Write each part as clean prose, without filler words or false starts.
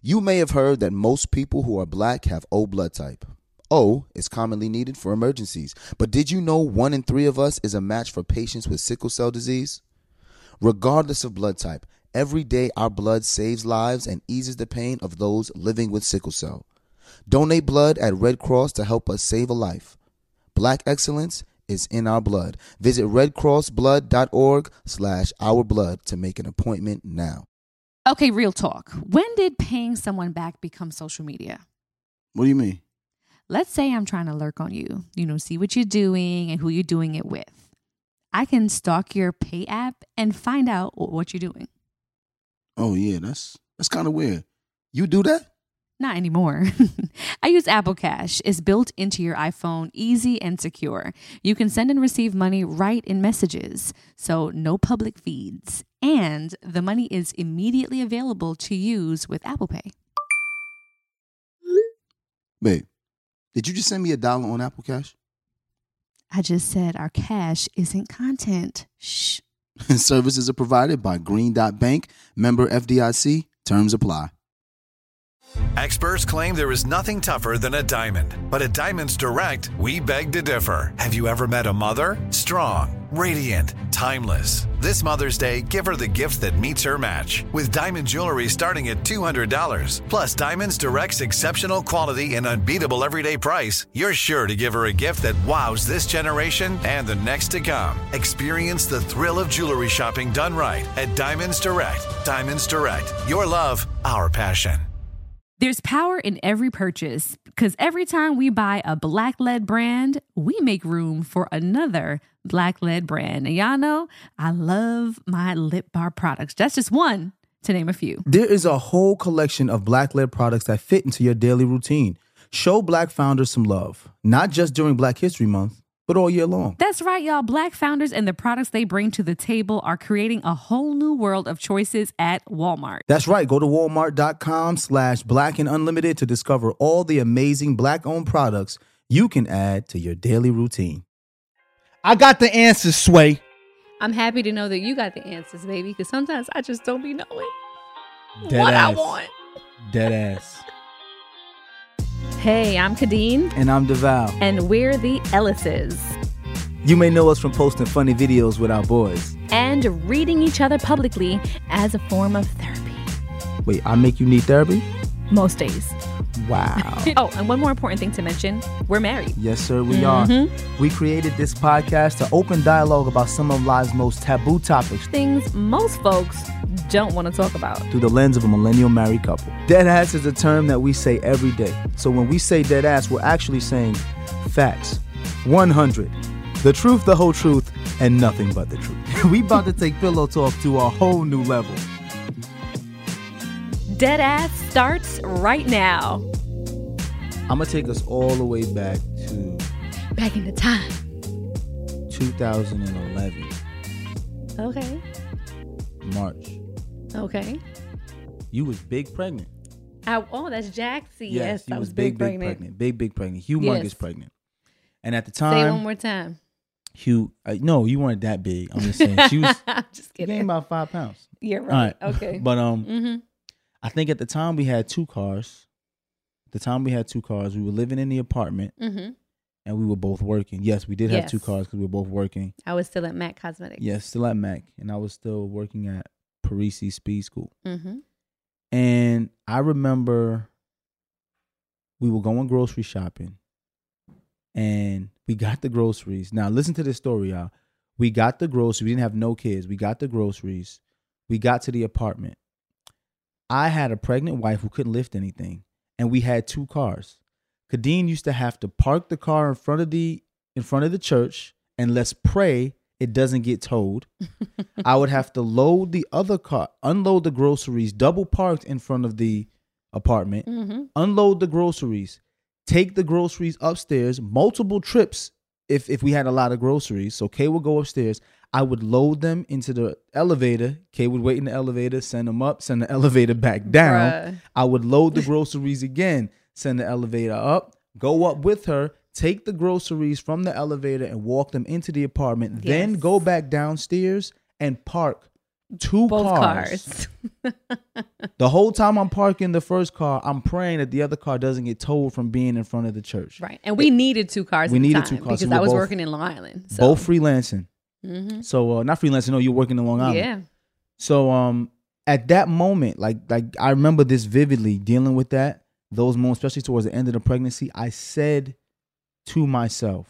You may have heard that most people who are black have O blood type. O is commonly needed for emergencies, but did you know 1 in 3 of us is a match for patients with sickle cell disease? Regardless of blood type, every day our blood saves lives and eases the pain of those living with sickle cell. Donate blood at Red Cross to help us save a life. Black excellence is in our blood. Visit redcrossblood.org/ourblood to make an appointment now. Okay, real talk. When did paying someone back become social media? What do you mean? Let's say I'm trying to lurk on you, see what you're doing and who you're doing it with. I can stalk your pay app and find out what you're doing. Oh, yeah, that's kind of weird. You do that? Not anymore. I use Apple Cash. It's built into your iPhone, easy and secure. You can send and receive money right in messages, so no public feeds. And the money is immediately available to use with Apple Pay. Babe, did you just send me $1 on Apple Cash? I just said our cash isn't content. Shh. Services are provided by Green Dot Bank, member FDIC. Terms apply. Experts claim there is nothing tougher than a diamond. But at Diamonds Direct, we beg to differ. Have you ever met a mother? Strong, radiant, timeless. This Mother's Day, give her the gift that meets her match. With diamond jewelry starting at $200. Plus Diamonds Direct's exceptional quality and unbeatable everyday price, you're sure to give her a gift that wows this generation and the next to come. Experience the thrill of jewelry shopping done right at Diamonds Direct. Diamonds Direct. Your love, our passion. There's power in every purchase because every time we buy a black-led brand, we make room for another black-led brand. And y'all know I love my Lip Bar products. That's just one to name a few. There is a whole collection of black-led products that fit into your daily routine. Show Black founders some love, not just during Black History Month, but all year long. That's right, y'all. Black founders and the products they bring to the table are creating a whole new world of choices at Walmart. That's right. Go to walmart.com/blackandunlimited to discover all the amazing Black-owned products you can add to your daily routine. I got the answers, Sway. I'm happy to know that you got the answers, baby, because sometimes I just don't be knowing Dead what ass. I want. Dead ass. Hey, I'm Kadeen. And I'm DeVal. And we're the Ellises. You may know us from posting funny videos with our boys. And reading each other publicly as a form of therapy. Wait, I make you need therapy? Most days. Wow. Oh, and one more important thing to mention, we're married. Yes, sir, we are. We created this podcast to open dialogue about some of life's most taboo topics. Things most folks don't want to talk about. Through the lens of a millennial married couple. Dead ass is a term that we say every day. So when we say dead ass, we're actually saying facts. 100. The truth, the whole truth, and nothing but the truth. We about to take Pillow Talk to a whole new level. Dead ass starts right now. I'm going to take us all the way back to... Back in the time. 2011. Okay. March. Okay. You was big pregnant. Oh, that's Jaxie. Yes, you I was big pregnant. Big pregnant. Humongous pregnant. And at the time... Say it one more time. No, you weren't that big. I'm just saying. She was... I'm just kidding. Gained about 5 pounds. You're right. Okay. But I think at the time we had 2 cars. We were living in the apartment. And we were both working. Yes, we did have 2 cars because we were both working. I was still at MAC Cosmetics. Yes, still at MAC. And I was still working at Parisi Speed School. And I remember we were going grocery shopping. And we got the groceries. Now, listen to this story, y'all. We got the groceries. We didn't have no kids. We got the groceries. We got to the apartment. I had a pregnant wife who couldn't lift anything. And we had 2 cars. Kadeen used to have to park the car in front of the church and let's pray it doesn't get towed. I would have to load the other car, unload the groceries, double parked in front of the apartment, unload the groceries, take the groceries upstairs, multiple trips if we had a lot of groceries. So Kay would go upstairs. I would load them into the elevator. Kay would wait in the elevator, send them up, send the elevator back down. Bruh. I would load the groceries again, send the elevator up, go up with her, take the groceries from the elevator and walk them into the apartment, then go back downstairs and park 2 both cars. cars. The whole time I'm parking the first car, I'm praying that the other car doesn't get towed from being in front of the church. Right. And we needed 2 cars We at the needed time 2 cars, so because we're I was both- working in Long Island. So. Both freelancing. Mm-hmm. So not freelancing. No, you're working in Long Island. Yeah. So at that moment, like I remember this vividly, dealing with those moments, especially towards the end of the pregnancy. I said to myself,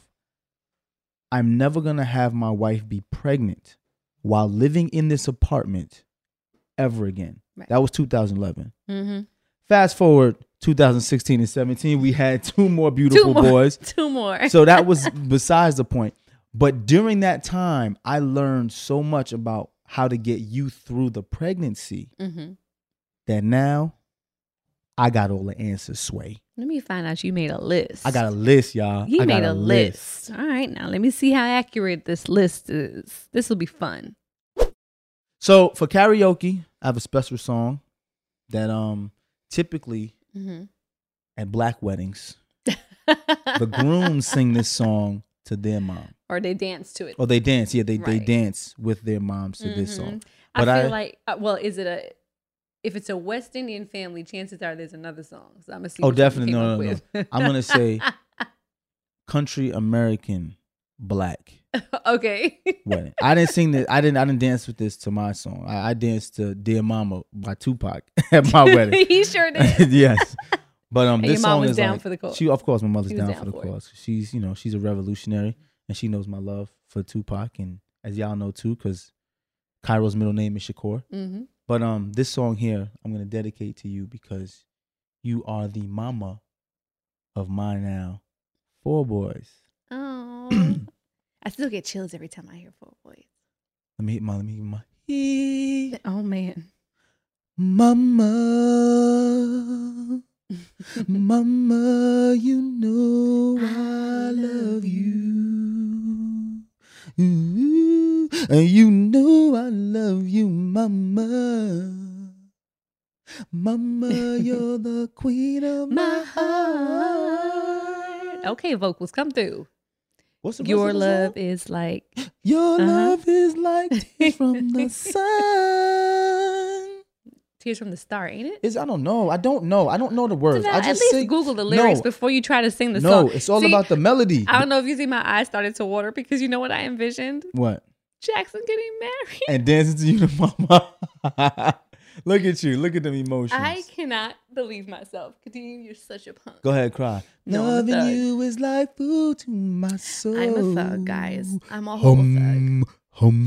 I'm never gonna have my wife be pregnant while living in this apartment ever again. Right. That was 2011. Mm-hmm. Fast forward 2016 and 17, we had 2 more beautiful boys. 2 more. So that was besides the point. But during that time, I learned so much about how to get you through the pregnancy Mm-hmm. that now I got all the answers, Sway. Let me find out you made a list. I got a list, y'all. He I got made a list. All right, now let me see how accurate this list is. This will be fun. So for karaoke, I have a special song that typically Mm-hmm. at black weddings, the grooms sing this song to their mom. Or they dance to it. Or they dance. Yeah, they Right. dance with their moms to this song. I But feel like, well, if it's a West Indian family, chances are there's another song. So I'm gonna see. Oh, which one you definitely. came No, up no, no. with. I'm going to say country American black Okay. wedding. I didn't sing this. I didn't dance with this to my song. I danced to Dear Mama by Tupac at my wedding. He sure did. Yes. But And this your mom song was is down like, for the cause. She, of course, my mother's She was down down for the for it. cause. She's, she's a revolutionary, and she knows my love for Tupac, and as y'all know too, because Cairo's middle name is Shakur. Mm-hmm. But this song here, I'm gonna dedicate to you because you are the mama of my now 4 boys. Oh, I still get chills every time I hear 4 boys. Let me hit my. Oh man. Mama, mama, you know I love you. Ooh, and you know I love you, mama. Mama, you're the queen of my heart. Okay, vocals come through. What's the Your song? love is like. Your Uh-huh. love is like tears from the sun. Tears from the Star, ain't it? I don't know. I don't know the words. I At just least sing. Google the lyrics No. before you try to sing the No, song. it's all See, about the melody. I don't know if you see my eyes started to water because you know what I envisioned? What? Jackson getting married. And dancing to you to mama. Look at you. Look at them emotions. I cannot believe myself. Continue, you're such a punk. Go ahead, cry. No, I'm a Loving thug. you is like food to my soul. I'm a thug, guys. I'm a whole thug. Hum.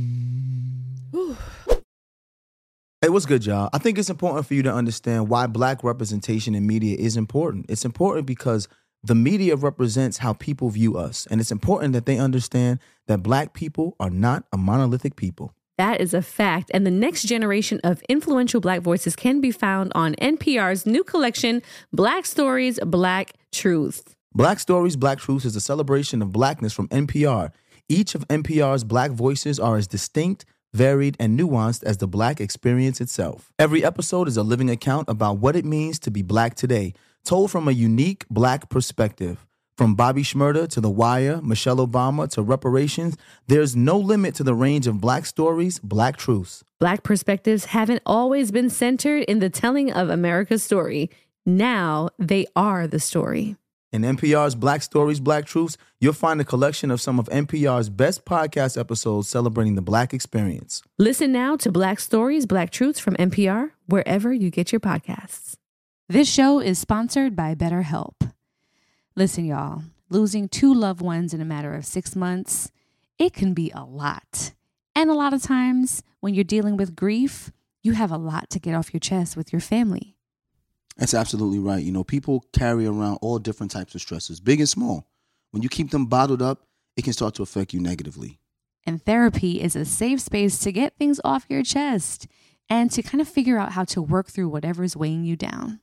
Hey, what's good, y'all? I think it's important for you to understand why black representation in media is important. It's important because the media represents how people view us. And it's important that they understand that black people are not a monolithic people. That is a fact. And the next generation of influential Black voices can be found on NPR's new collection, Black Stories, Black Truth. Black Stories, Black Truths is a celebration of blackness from NPR. Each of NPR's black voices are as distinct, varied, and nuanced as the black experience itself. Every episode is a living account about what it means to be black today, told from a unique black perspective. From Bobby Shmurda to The Wire, Michelle Obama to reparations, there's no limit to the range of black stories, black truths. Black perspectives haven't always been centered in the telling of America's story. Now they are the story. In NPR's Black Stories, Black Truths, you'll find a collection of some of NPR's best podcast episodes celebrating the black experience. Listen now to Black Stories, Black Truths from NPR, wherever you get your podcasts. This show is sponsored by BetterHelp. Listen, y'all, losing 2 loved ones in a matter of 6 months, it can be a lot. And a lot of times when you're dealing with grief, you have a lot to get off your chest with your family. That's absolutely right. You know, people carry around all different types of stresses, big and small. When you keep them bottled up, it can start to affect you negatively. And therapy is a safe space to get things off your chest and to kind of figure out how to work through whatever's weighing you down.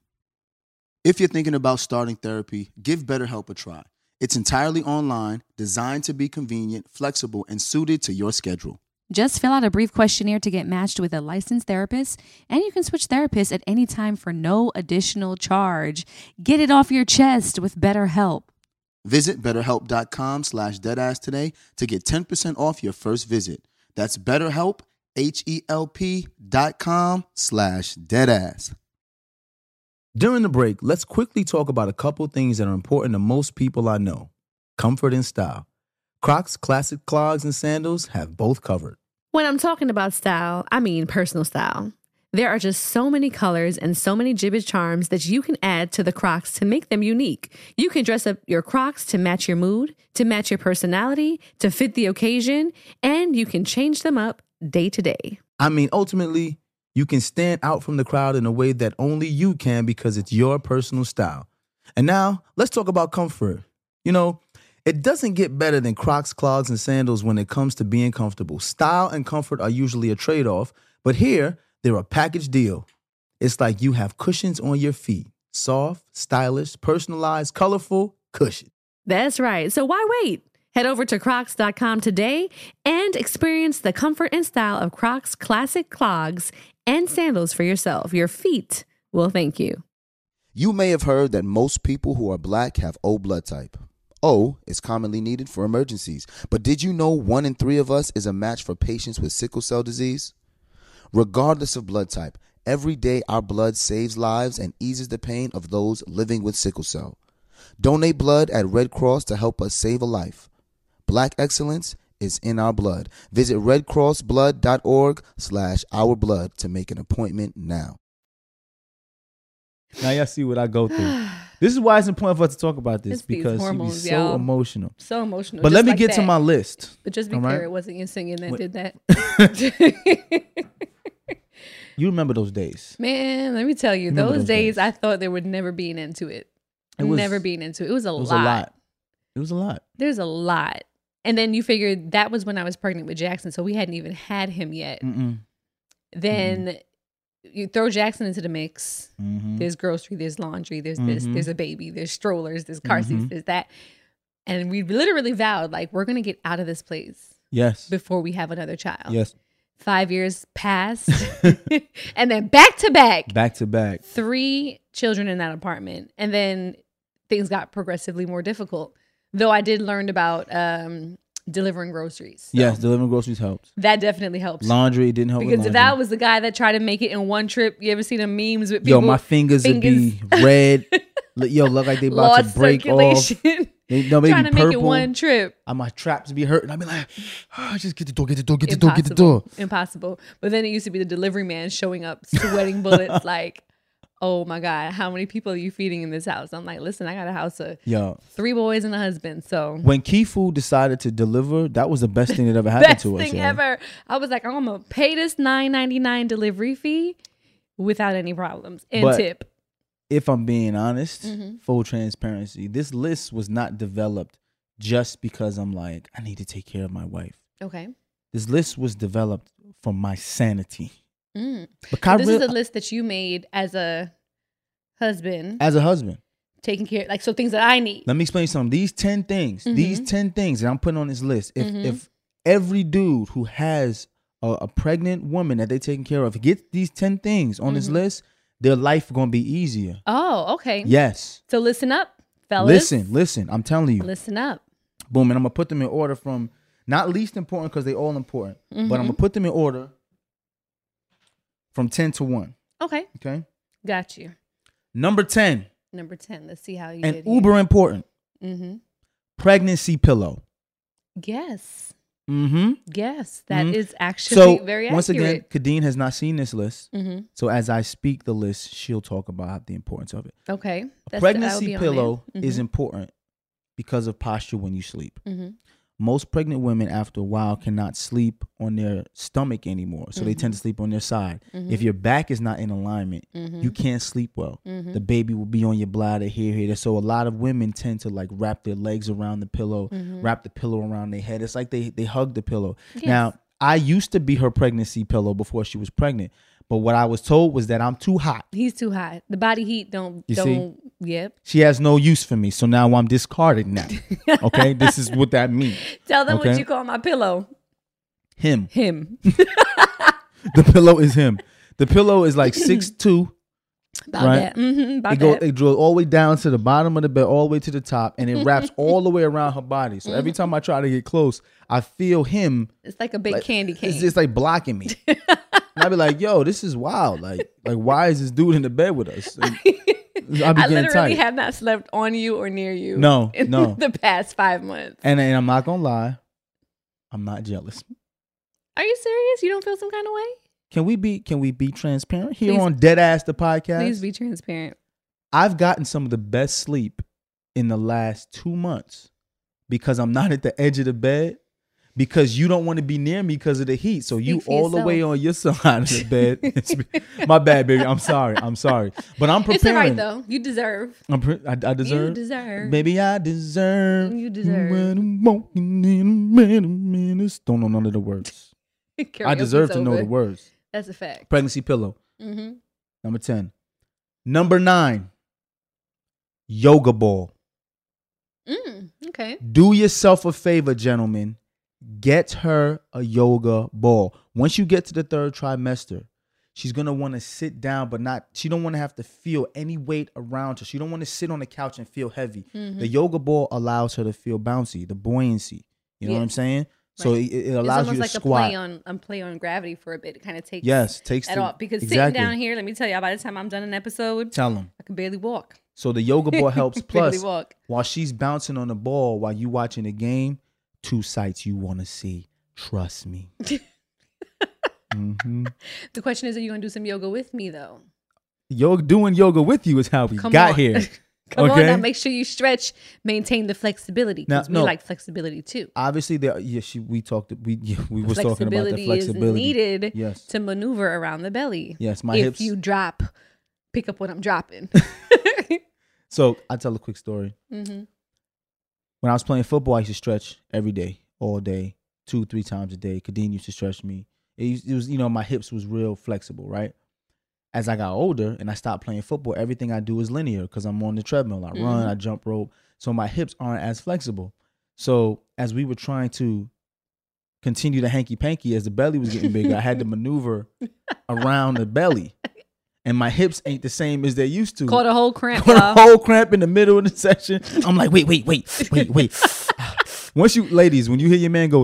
If you're thinking about starting therapy, give BetterHelp a try. It's entirely online, designed to be convenient, flexible, and suited to your schedule. Just fill out a brief questionnaire to get matched with a licensed therapist, and you can switch therapists at any time for no additional charge. Get it off your chest with BetterHelp. Visit BetterHelp.com/deadass today to get 10% off your first visit. That's BetterHelp, HELP.com/deadass. During the break, let's quickly talk about a couple things that are important to most people I know. Comfort and style. Crocs classic clogs and sandals have both covered. When I'm talking about style, I mean personal style. There are just so many colors and so many Jibbitz charms that you can add to the Crocs to make them unique. You can dress up your Crocs to match your mood, to match your personality, to fit the occasion, and you can change them up day to day. I mean, ultimately, you can stand out from the crowd in a way that only you can because it's your personal style. And now, let's talk about comfort. You know, it doesn't get better than Crocs, clogs, and sandals when it comes to being comfortable. Style and comfort are usually a trade-off, but here, they're a package deal. It's like you have cushions on your feet. Soft, stylish, personalized, colorful cushion. That's right. So why wait? Head over to crocs.com today and experience the comfort and style of Crocs classic clogs and sandals for yourself. Your feet will thank you. You may have heard that most people who are black have O blood type. O is commonly needed for emergencies. But did you know 1 in 3 of us is a match for patients with sickle cell disease? Regardless of blood type, every day our blood saves lives and eases the pain of those living with sickle cell. Donate blood at Red Cross to help us save a life. Black excellence is in our blood. Visit redcrossblood.org/ourblood to make an appointment now. Now y'all see what I go through. This is why it's important for us to talk about this It's these because hormones, you be so y'all. emotional. So emotional. But just let me like get to that. my list. But just be all clear, right? it wasn't you singing that did that. You remember those days. Man, let me tell you, Remember those those days, days. I thought there would never be an end to it. It was- Never be an end to it. It was a It was lot. a lot. It was a lot. There's a lot. And then you figured that was when I was pregnant with Jackson, so we hadn't even had him yet. Mm-mm. Then you throw Jackson into the mix. Mm-hmm. There's grocery, there's laundry, there's this, Mhm. there's a baby, there's strollers, there's car seats, Mhm. there's that. And we literally vowed, like, we're going to get out of this place Yes. before we have another child. Yes. 5 years passed. And then back to back, Back to back. 3 children in that apartment. And then things got progressively more difficult. Though I did learn about delivering groceries. So Yes, delivering groceries helped. that definitely helped. Laundry didn't help. with Because if laundry. that was the guy that tried to make it in one trip, you ever seen the memes with people? Yo, my fingers would be red. Yo, look like they about lost to break circulation. off. No, maybe trying to make it purple. one trip. My traps be hurting. I'd be like, just get the door, get the door, get the door, get the door. Impossible. But then it used to be the delivery man showing up, sweating bullets. Like, oh my God, how many people are you feeding in this house? I'm like, listen, I got a house of Yo, 3 boys and a husband. So when Kifu decided to deliver, that was the best thing that ever happened best to us. thing yo. ever. I was like, I'm gonna pay this $9.99 delivery fee without any problems and But- tip. If I'm being honest, Mm-hmm. full transparency, this list was not developed just because I'm like, I need to take care of my wife. Okay. This list was developed for my sanity. Mm. But I This is really- the list that you made as a husband, as a husband, taking care, like, so things that I need. let me explain something. These 10 things, these 10 things that I'm putting on this list, if every dude who has a pregnant woman that they're taking care of gets these 10 things on this list, their life going to be easier. Oh, okay. Yes. So listen up, fellas. Listen. I'm telling you. Listen up. Boom. And I'm going to put them in order from not least important because they all important, but I'm going to put them in order from 10 to 1. Okay. Okay. Got you. Number 10, Number 10. Let's see how you and did. uber important, Mm-hmm. pregnancy pillow. Yes. Mm-hmm. Yes. That Mhm. is actually So very accurate. once again, Kadeen has not seen this list. Mm-hmm. So as I speak the list, she'll talk about the importance of it. Okay. Pregnancy pillow is important because of posture when you sleep. Mm-hmm. Most pregnant women after a while cannot sleep on their stomach anymore. So they tend to sleep on their side. If your back is not in alignment, you can't sleep well. The baby will be on your bladder here. So a lot of women tend to like wrap their legs around the pillow, wrap the pillow around their head. It's like they hug the pillow. Yes. Now, I used to be her pregnancy pillow before she was pregnant. But what I was told was that I'm too hot. He's too hot. The body heat don't. Yep. She has no use for me. So now I'm discarded now. Okay? This is what that means. Tell them Okay. what you call my pillow. Him. Him. The pillow is him. The pillow is like 6'2", About right? that. Mm-hmm, about It go that. it goes all the way down to the bottom of the bed, all the way to the top, and it wraps all the way around her body. So every time I try to get close, I feel him. It's like a big candy cane. It's just like blocking me. And I'd be like, "Yo, this is wild. Like why is this dude in the bed with us?" And I'd be I getting literally tight. have not slept on you or near you. No, in no. the past 5 months. And I'm not gonna lie, I'm not jealous. Are you serious? You don't feel some kind of way? Can we be transparent here Please. on Deadass the podcast? Please be transparent. I've gotten some of the best sleep in the last 2 months because I'm not at the edge of the bed, because you don't want to be near me because of the heat. So you for all the way yourself. on your side of the bed. My bad, baby. I'm sorry. But I'm preparing. It's all right, though. You deserve. I deserve. You deserve. Baby, I deserve. You deserve. When I'm walking in a minute. Don't know none of the words. I Karaoke's deserve to know over. the words. That's a fact. Pregnancy pillow. Mm-hmm. Number 10. Number 9. Yoga ball. Okay. Do yourself a favor, gentlemen. Get her a yoga ball. Once you get to the 3rd trimester, she's going to want to sit down, but she don't want to have to feel any weight around her. She don't want to sit on the couch and feel heavy. The yoga ball allows her to feel bouncy, the buoyancy. You know what I'm saying? So it allows you to it's almost squat. like a play on gravity for a bit. It kind of takes Takes that the, off. Because exactly. sitting down here, let me tell you, by the time I'm done an episode, Tell them. I can barely walk. So the yoga ball helps. Barely Plus, walk. while she's bouncing on the ball, while you watching the game, 2 sights you want to see. Trust me. Mm-hmm. The question is, are you going to do some yoga with me, though? Doing yoga with you is how we Come got on. here. Come on Okay? now, make sure you stretch, maintain the flexibility. Because we Now, no. like flexibility too. Obviously, we was talking about the Is flexibility. needed Yes. to maneuver around the belly. Yes, my if hips. you pick up what I'm dropping. So I'll tell a quick story. Mm-hmm. When I was playing football, I used to stretch every day, all day, 2-3 times a day. Kadeen used to stretch me. It was, my hips was real flexible, right? As I got older and I stopped playing football, everything I do is linear because I'm on the treadmill. I run, I jump rope. So my hips aren't as flexible. So as we were trying to continue the hanky-panky, as the belly was getting bigger, I had to maneuver around the belly. And my hips ain't the same as they used to. Caught a whole cramp, Caught a y'all. whole cramp in the middle of the session. I'm like, wait. Once ladies, when you hear your man go,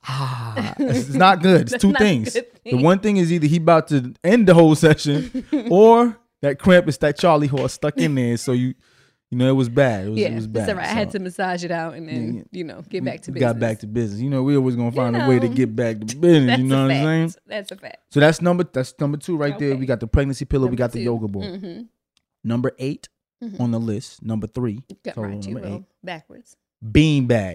it's not good. It's That's 2 not a things. good The thing. one thing is either he about to end the whole session, or that cramp is that Charlie horse stuck in there. So it was bad. It was bad. It's all right. I had So, to massage it out and then, get back to we business. got back to business. We always gonna find a way to get back to business. That's You know a what I'm fact. saying? That's a fact. So that's number 2 right there. Okay. We got the pregnancy pillow. We Number got the 2. yoga ball. Mm-hmm. Number 8 on the list. Number 3. Got total, right, you number will. 8. Backwards. Bean bag.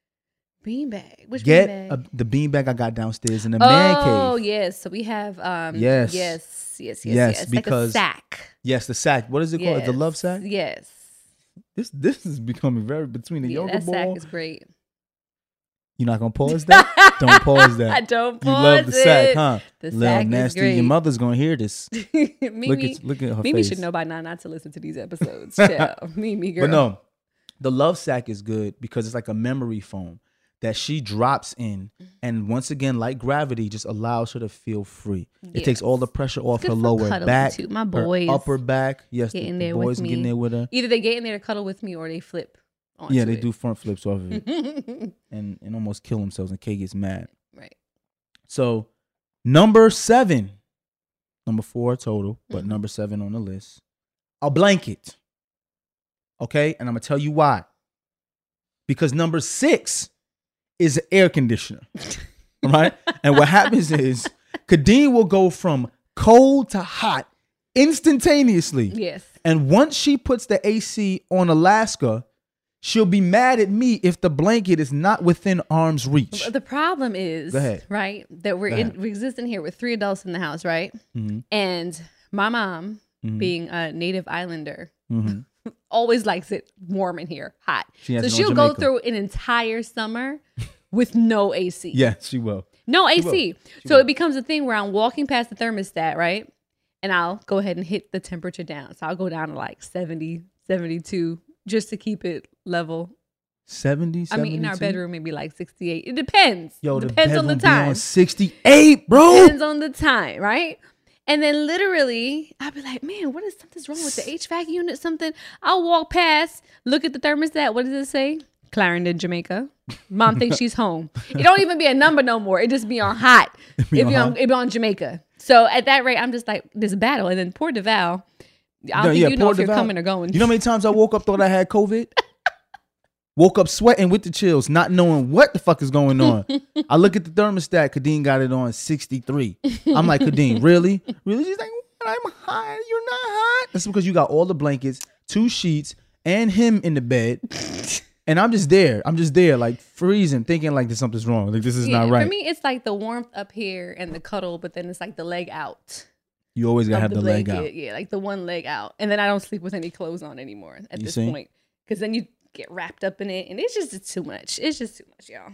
Beanbag. Which Get beanbag? the bean bag I got downstairs in the man Oh, cave. yes. So we have Yes. Yes. Because- like a sack. Yes, the sack. What is it called? The love sack? Yes. This is becoming very between the Yeah, yoga that ball. sack is great. You're not gonna pause that? Don't pause that. I don't You pause love the sack, it. huh? The Little sack is nasty. great. Your mother's gonna hear this. Mimi, look at her Mimi face. should know by now not to listen to these episodes. Child. Mimi, girl. But no, the love sack is good because it's like a memory foam that she drops in, and once again, like gravity, just allows her to feel free. It takes all the pressure off good her for lower cuddling, back, too. My her boys upper back. Yes, get in the there boys with can me. get in there with her. Either they get in there to cuddle with me or they flip onto Yeah, they it. do front flips off of it and almost kill themselves, and Kay gets mad. Right. So, number 7, number 4 total, but number 7 on the list, a blanket. Okay, and I'm gonna tell you why. Because number 6 is an air conditioner. All right, and what happens is Kadeen will go from cold to hot instantaneously. Yes. And once she puts the AC on Alaska, she'll be mad at me if the blanket is not within arm's reach. The problem is, Go ahead. right, that we exist in here with 3 adults in the house, right? Mhm. And my mom, Mhm. being a native islander, Mhm. always likes it warm in here, hot. She has So it on she'll go Jamaica. through an entire summer with no AC. Yeah, she will. No She AC. So it becomes a thing where I'm walking past the thermostat, right? And I'll go ahead and hit the temperature down. So I'll go down to like 70, 72 just to keep it level. 70, I mean, in our 72? bedroom, maybe like 68. It depends. Yo, the Depends on the bedroom be time. on 68, bro. Depends on the time, right? And then literally, I'll be like, man, something's wrong with the HVAC unit? Something. I'll walk past, look at the thermostat. What does it say? Clarendon, Jamaica. Mom thinks she's home. It don't even be a number no more. It just be on hot. It be on Jamaica. So at that rate, I'm just like, this battle. And then poor DeVal. I don't think you know if you're coming or going. You know how many times I woke up, thought I had COVID? Woke up sweating with the chills, not knowing what the fuck is going on. I look at the thermostat. Kadeen got it on 63. I'm like, Kadeen, really? Really? She's like, I'm hot. You're not hot. That's because you got all the blankets, 2 sheets, and him in the bed. And I'm just there, like freezing, thinking like something's wrong. Like this is not right. For me, it's like the warmth up here and the cuddle, but then it's like the leg out. You always gotta have the leg out. Yeah, like the one leg out. And then I don't sleep with any clothes on anymore at this point. Because then you get wrapped up in it and it's too much. It's just too much, y'all.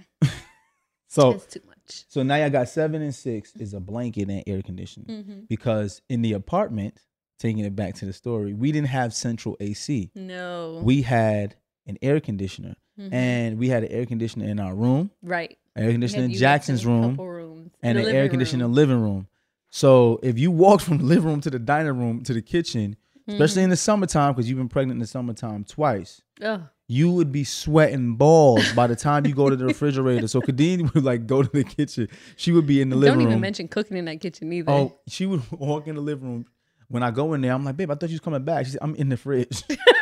So it's too much. So now I got 7 and 6 is a blanket and air conditioning. Because in the apartment, taking it back to the story, we didn't have central AC. No. We had an air conditioner, and we had an air conditioner in our room, right? Air conditioner in Jackson's room, and an air conditioner in the living room. So if you walked from the living room to the dining room to the kitchen, especially in the summertime, because you've been pregnant in the summertime twice, you would be sweating balls by the time you go to the refrigerator. So Kadeen would like go to the kitchen. She would be in the living room. Don't even mention cooking in that kitchen either. Oh, she would walk in the living room. When I go in there, I'm like, babe, I thought you was coming back. She said, I'm in the fridge.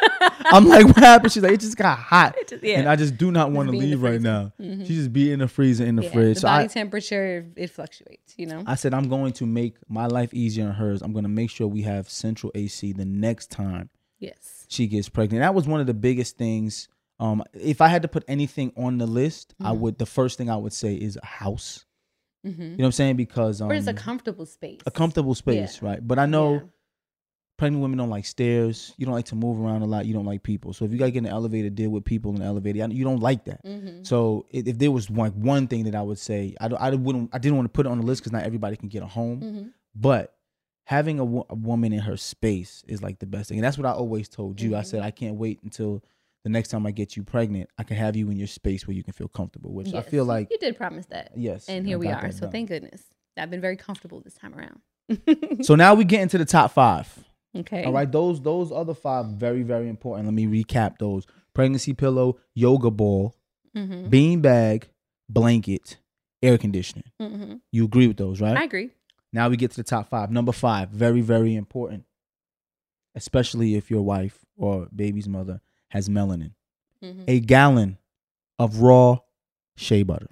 I'm like, what happened? She's like, it just got hot. And I just do not want to leave right now. She just be in the freezer in the fridge. The body temperature, it fluctuates, you know? I said, I'm going to make my life easier than hers. I'm going to make sure we have central AC the next time she gets pregnant. That was one of the biggest things. If I had to put anything on the list, the first thing I would say is a house. You know what I'm saying? Because or it's a comfortable space. A comfortable space, right? But I know pregnant women don't like stairs. You don't like to move around a lot. You don't like people. So if you got to get in the elevator, deal with people in the elevator. You don't like that. So if there was like one thing that I would say, I didn't want to put it on the list because not everybody can get a home. But having a woman in her space is like the best thing. And that's what I always told you. I said, I can't wait until the next time I get you pregnant, I can have you in your space where you can feel comfortable, which I feel like you did promise that. Yes. And here we are. So thank goodness. I've been very comfortable this time around. So now we get into the top 5. Okay. All right. Those other 5, very, very important. Let me recap those. Pregnancy pillow, yoga ball, bean bag, blanket, air conditioning. You agree with those, right? I agree. Now we get to the top 5. Number 5, very, very important, especially if your wife or baby's mother has melanin. A gallon of raw shea butter.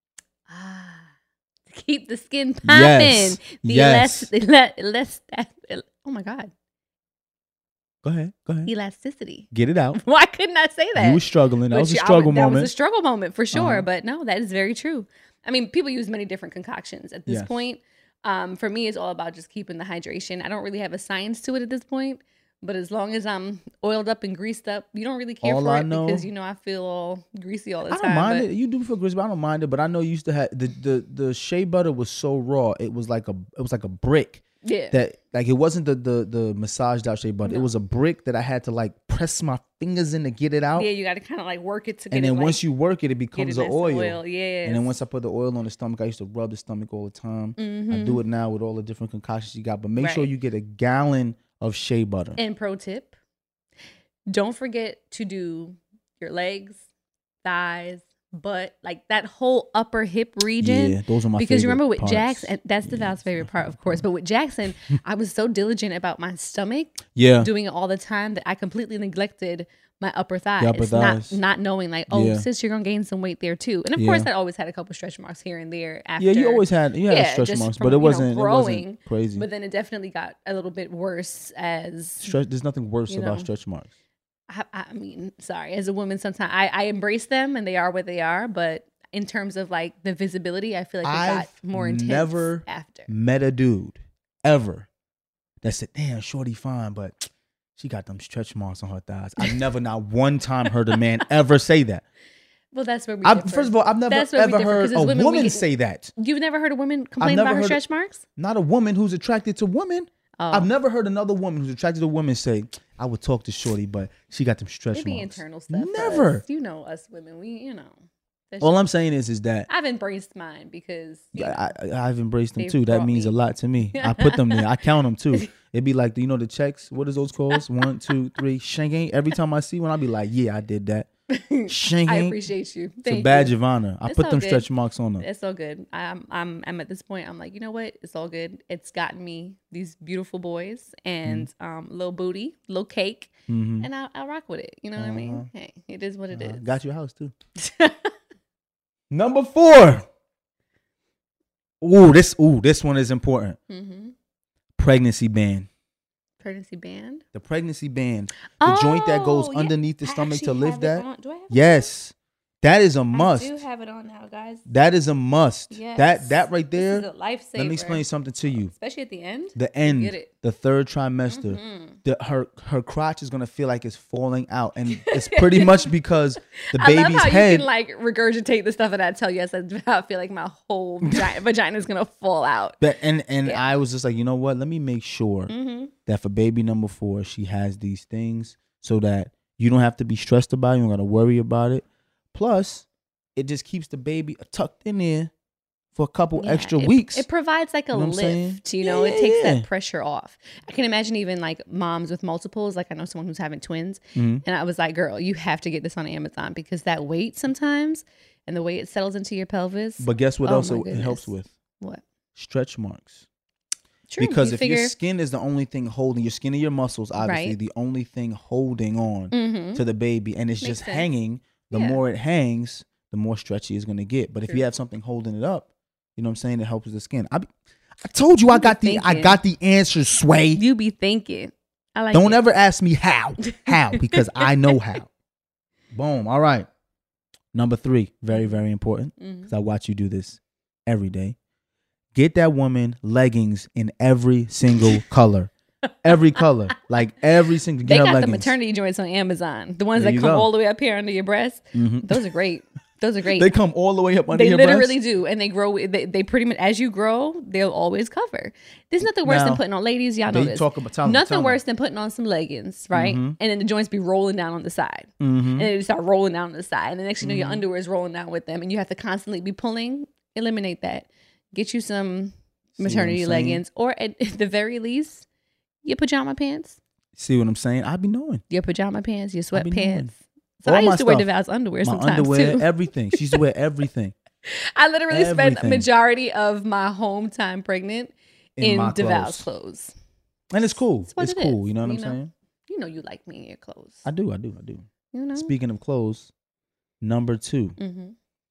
Keep the skin popping. Yes. Less. Oh my God. Go ahead. Elasticity. Get it out. Why couldn't I say that? You were struggling. That was a struggle moment. That was a struggle moment for sure. But no, that is very true. I mean, people use many different concoctions at this point. For me, it's all about just keeping the hydration. I don't really have a science to it at this point. But as long as I'm oiled up and greased up, you don't really care because I feel all greasy all the time. I don't mind it. You do feel greasy, but I don't mind it. But I know you used to have the shea butter was so raw. It was like a brick. Yeah. That like it wasn't the massaged out shea butter. No. It was a brick that I had to like press my fingers in to get it out. Yeah, you got to kind of like work it to get it. And then once you work it, it becomes an oil. Yeah. And then once I put the oil on the stomach, I used to rub the stomach all the time. I do it now with all the different concoctions you got. But make sure you get a gallon of shea butter. And pro tip, don't forget to do your legs, thighs, butt, like that whole upper hip region. Yeah, those are my favorite because you remember with parts. Jackson, that's DeVal's favorite part, of course. But with Jackson, I was so diligent about my stomach, doing it all the time that I completely neglected my upper thighs. Not knowing like, sis, you're gonna gain some weight there too. And of course, I always had a couple stretch marks here and there. After, you always had stretch marks, but it wasn't crazy. But then it definitely got a little bit worse as there's nothing worse about stretch marks. I mean, sorry, as a woman, sometimes I embrace them and they are what they are. But in terms of like the visibility, I feel like it got more intense never after. Met a dude ever that said, damn, shorty fine, but she got them stretch marks on her thighs. I've never, not one time, heard a man ever say that. Well, that's where we differ. First of all, I've never ever heard a woman say that. You've never heard a woman complain about her stretch marks? Not a woman who's attracted to women. Oh. I've never heard another woman who's attracted to women say, I would talk to shorty, but she got them stretch marks. Maybe internal stuff. Never. You know us women, we. All I'm saying is that I've embraced mine because I've embraced them they've too. That brought means me. a lot to me. I put them there. I count them too. It'd be like, you know, the checks. What is those calls? 1, 2, 3. Shanking. Every time I see one, I'll be like, yeah, I did that. Shanking. I appreciate you. It's a Thank badge you. of honor. I It's put all them good. stretch marks on them. It's all good. I'm at this point. I'm like, you know what? It's all good. It's gotten me these beautiful boys and little booty, little cake, and I'll rock with it. You know what I mean? Hey, it is what it is. Got your house too. Number 4. This one is important. Pregnancy band. Pregnancy band. The pregnancy band. The joint that goes yeah. underneath the I stomach to actually lift have it that. on. Do I have it Yes. That is a on? must. I do have it on now, guys. That is a must. Yes. That right there. This is a lifesaver. Let me explain something to you. Especially at the end. The end, get it. the third trimester, her crotch is gonna feel like it's falling out, and it's pretty much because the I love baby's how head. you can like regurgitate the stuff that I tell you. I feel like my whole vagina is gonna fall out. And I was just like, you know what? Let me make sure that for baby number 4, she has these things so that you don't have to be stressed about it. You don't got to worry about it. Plus, it just keeps the baby tucked in there for a couple extra weeks. It provides like a You know what I'm saying? lift, you know, it takes Yeah. that pressure off. I can imagine even like moms with multiples, like I know someone who's having twins, and I was like, girl, you have to get this on Amazon because that weight sometimes and the way it settles into your pelvis. But guess what Oh else my it helps goodness. with? What? Stretch marks. True. Because you if your skin is the only thing holding, your skin and your muscles, obviously, Right. the only thing holding on to the baby, and it's Makes just sense. hanging, the Yeah. more it hangs, the more stretchy it's going to get. But if True. you have something holding it up, you know what I'm saying, it helps with the skin. I told you I got the answers, Sway. You be thinking. I like Don't it. ever ask me how, because I know how. Boom. All right. Number 3, very, very important, because I watch you do this every day. Get that woman leggings in every single color. Every color. Like every single. They Get her got the leggings. maternity joints on Amazon. The ones There that you come go. all the way up here under your breast. Those are great. Those are great. They come all the way up under They your literally breast. do, and they grow. They pretty much as you grow, they'll always cover. There's nothing worse Now, than putting on, ladies. Y'all know they this. talk about- tell 'em, nothing tell 'em. worse than putting on some leggings, right? And then the joints be rolling down on the side, Mm-hmm. and they start rolling down on the side, and the next you know your underwear is rolling down with them, and you have to constantly be pulling. Eliminate that. Get you some maternity saying? leggings, or at the very least, your pajama pants. See what I'm saying? I be knowing. Your pajama pants, your I be knowing. sweatpants. So All I my used to wear stuff. DeVal's underwear My sometimes underwear, too. everything. She used to wear everything I literally spent Everything. majority of my home time pregnant in my DeVal's clothes. and it's cool. It's what It's it cool. is, You know what I'm you know? saying? You know you like me in your clothes. I do. You know? Speaking of clothes, number 2, Mm-hmm.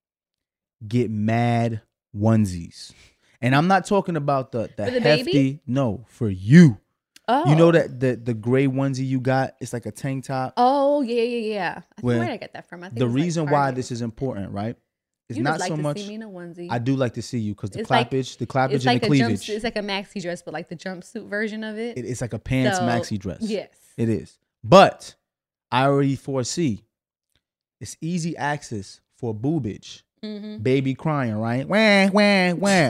get mad onesies. And I'm not talking about the For the hefty. baby? No, for you. Oh. You know that the gray onesie you got, it's like a tank top. Oh, yeah. I think Where where did I get that from? I think The it was, like, reason why Target. this is important, right? It's you not just like so to much. see me in a onesie. I do like to see you because the It's like- clappage, it's and like the a cleavage. jumpsuit. It's like a maxi dress, but like the jumpsuit version of it. It's like a pants So, maxi dress. Yes. It is. But I already foresee it's easy access for boobage. Mm-hmm. Baby crying, right? Wah, wah, wah.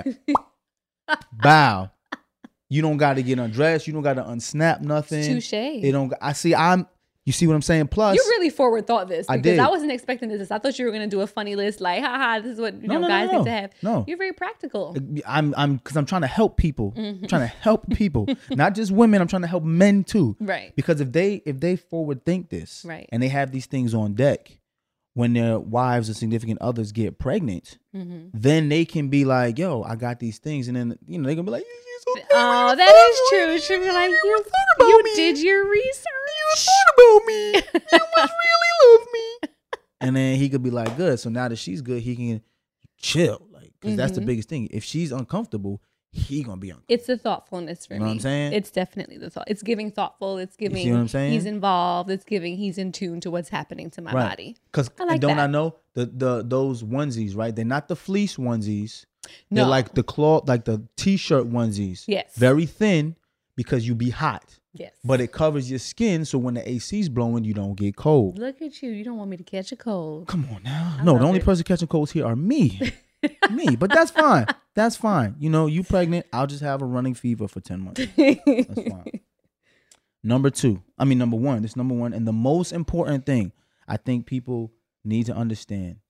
Bow. You don't got to get undressed. You don't got to unsnap nothing. Touche. It don't. You see what I'm saying? Plus, You really forward thought this I because did. I wasn't expecting this. I thought you were gonna do a funny list like, haha, this is what No, guys need to have. no. You're very practical. I'm because I'm trying to help people. Mm-hmm. I'm trying to help people, not just women. I'm trying to help men too. Right. Because if they forward think this, Right. and they have these things on deck, when their wives or significant others get pregnant, Mm-hmm. then they can be like, "Yo, I got these things," and then they're gonna be like, "You're so good. Oh, You that thought is true. about She'll be me. like, You you thought about me. did your research. You thought about me. You must really love me." And then he could be like, "Good." So now that she's good, he can chill, like, because that's the Mm-hmm. biggest thing. If she's uncomfortable, he gonna be uncomfortable. It's the thoughtfulness for me. You know what I'm saying? It's definitely the thought. It's giving thoughtful. It's giving see what I'm saying? he's involved. It's giving he's in tune to what's happening to my body. Because I like don't that. I know those onesies, right? They're not the fleece onesies. No. They're like the cloth, like the t-shirt onesies. Yes. Very thin because you be hot. Yes. But it covers your skin, so when the AC's blowing, you don't get cold. Look at you. You don't want me to catch a cold. Come on now. No, the love only it. person catching colds here are me. Me. But that's fine. That's fine. You know, you pregnant, I'll just have a running fever for 10 months. That's fine. Number one. This number one. And the most important thing I think people need to understand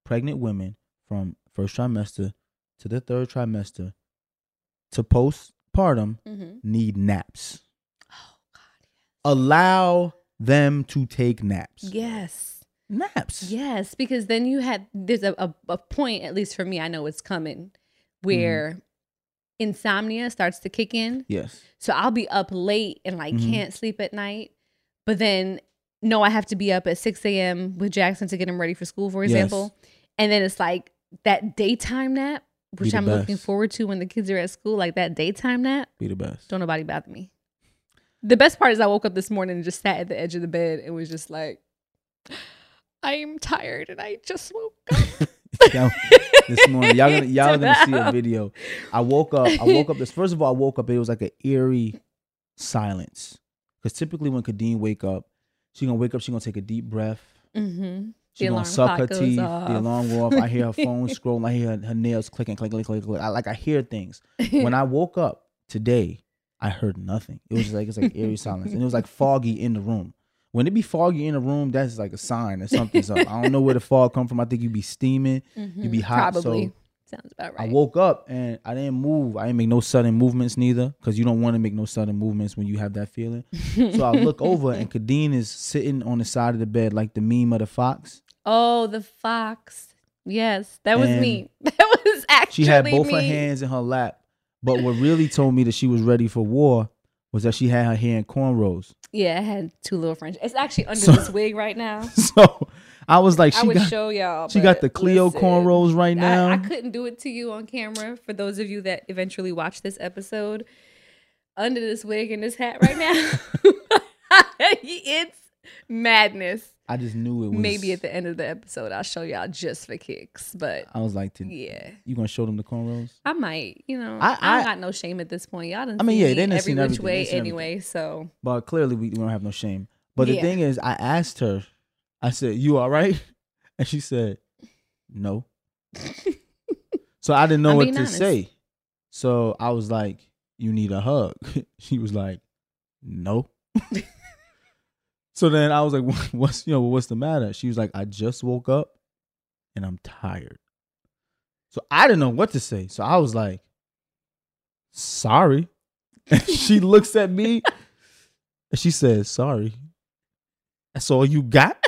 pregnant women from first trimester to the third trimester to postpartum need naps. Oh God. Allow them to take naps. Yes. Naps. Yes, because then there's a point, at least for me, I know it's coming, where insomnia starts to kick in. Yes. So I'll be up late and like can't sleep at night. But then I have to be up at 6 a.m. with Jackson to get him ready for school, for example. Yes. And then it's like that daytime nap, which I'm looking forward to when the kids are at school, like that daytime nap. Be the best. Don't nobody bother me. The best part is I woke up this morning and just sat at the edge of the bed and was just like, I am tired and I just woke up. This morning, y'all gonna see a video. I woke up. First of all, I woke up. It was like an eerie silence. Because typically when Kadeen wake up, she gonna take a deep breath. Mm-hmm. She gonna suck her teeth. The alarm go off. I hear her phone scrolling. I hear her nails clicking, click. I hear things. When I woke up today, I heard nothing. It was like, it's like eerie silence, and it was like foggy in the room. When it be foggy in the room, that's like a sign that something's up. I don't know where the fog come from. I think you be steaming, you be hot. Probably. So sounds about right. I woke up and I didn't move. I didn't make no sudden movements neither, because you don't want to make no sudden movements when you have that feeling. So I look over and Kadeen is sitting on the side of the bed like the meme of the fox. Oh, the fox. Yes, that was me. That was actually she had both me. her hands in her lap. But what really told me that she was ready for war was that she had her hair in cornrows. Yeah, I had two little French. It's actually under this wig right now. So I was like, I would show y'all. She got the Cleo cornrows right now. I couldn't do it to you on camera. For those of you that eventually watch this episode, under this wig and this hat right now, it's madness. I just knew it was. Maybe at the end of the episode, I'll show y'all just for kicks. But I was like, yeah, you gonna show them the cornrows? I might. I don't got no shame at this point. Y'all done they didn't every see which way anyway. So, but clearly we don't have no shame. But the thing is, I asked her. I said, "You all right?" And she said, "No." So I didn't know what to say. So I was like, "You need a hug." She was like, "No." So then I was like, what's the matter? She was like, I just woke up and I'm tired. So I didn't know what to say. So I was like, sorry. And she looks at me and she says, sorry. That's all you got?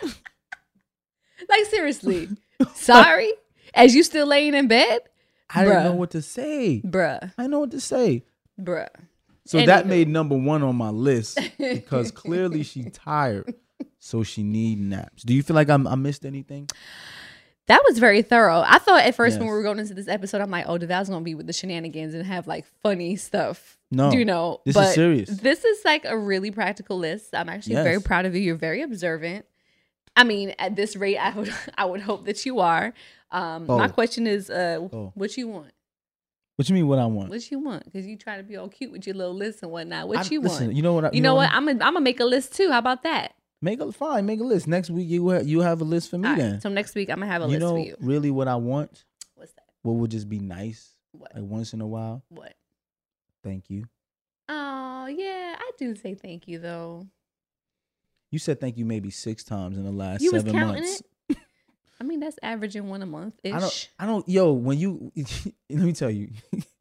Like, seriously, sorry? As you still laying in bed? I didn't know what to say. Bruh. I didn't know what to say. Bruh. So that made number one on my list, because clearly she tired, so she need naps. Do you feel like I missed anything? That was very thorough. I thought at first when we were going into this episode, I'm like, oh, DeVal's going to be with the shenanigans and have like funny stuff. No, this is serious. This is like a really practical list. I'm actually very proud of you. You're very observant. I mean, at this rate, I would hope that you are. My question is, what you want? What you mean? What I want? What you want? Because you try to be all cute with your little list and whatnot. What you want? You know what? You know what? I'm gonna make a list too. How about that? Make a list. Next week you have a list for me then. So next week I'm gonna have a list for you. Really, what I want? What's that? What would just be nice? What? Like once in a while. What? Thank you. Oh yeah, I do say thank you though. You said thank you maybe 6 times in the last 7 months. You was counting it? I mean, that's averaging one a month ish. I don't. Yo, when you let me tell you.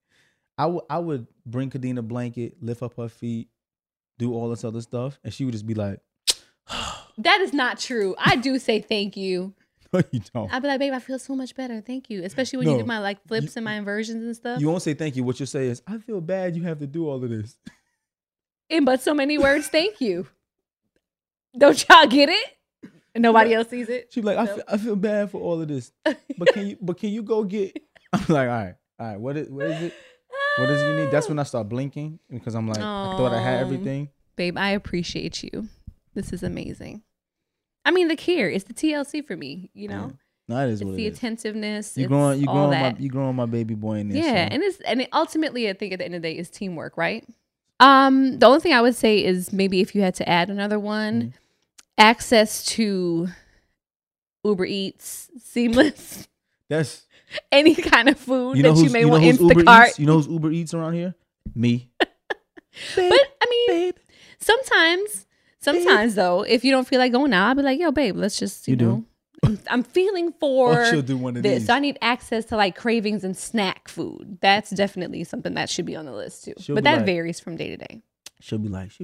I would bring Kadeen a blanket, lift up her feet, do all this other stuff, and she would just be like, that is not true. I do say thank you. No, you don't. I'd be like, babe, I feel so much better. Thank you. Especially when you do my like flips and my inversions and stuff. You won't say thank you. What you'll say is, I feel bad you have to do all of this. In but so many words, thank you. Don't y'all get it? And nobody else sees it? She's like, I feel bad for all of this. But can you go get I'm like, all right, what is it? What does you need? That's when I start blinking, because I'm like, I thought I had everything. Babe, I appreciate you. This is amazing. I mean, the care. It's the TLC for me, you know? No, that is it's what the it is. Attentiveness. You growing my baby boy in there. Yeah, so. and it ultimately, I think at the end of the day, is teamwork, right? The only thing I would say is maybe if you had to add another one, access to Uber Eats, Seamless. That's any kind of food that you may want Instacart. You know who's Uber Eats around here? Me. Babe, but I mean, sometimes though, if you don't feel like going out, I'll be like, yo, babe, let's just, you know. I'm feeling for Or she'll do one of this. these. So I need access to like cravings and snack food. That's definitely something that should be on the list too. She'll But be that like- varies from day to day. She'll be like,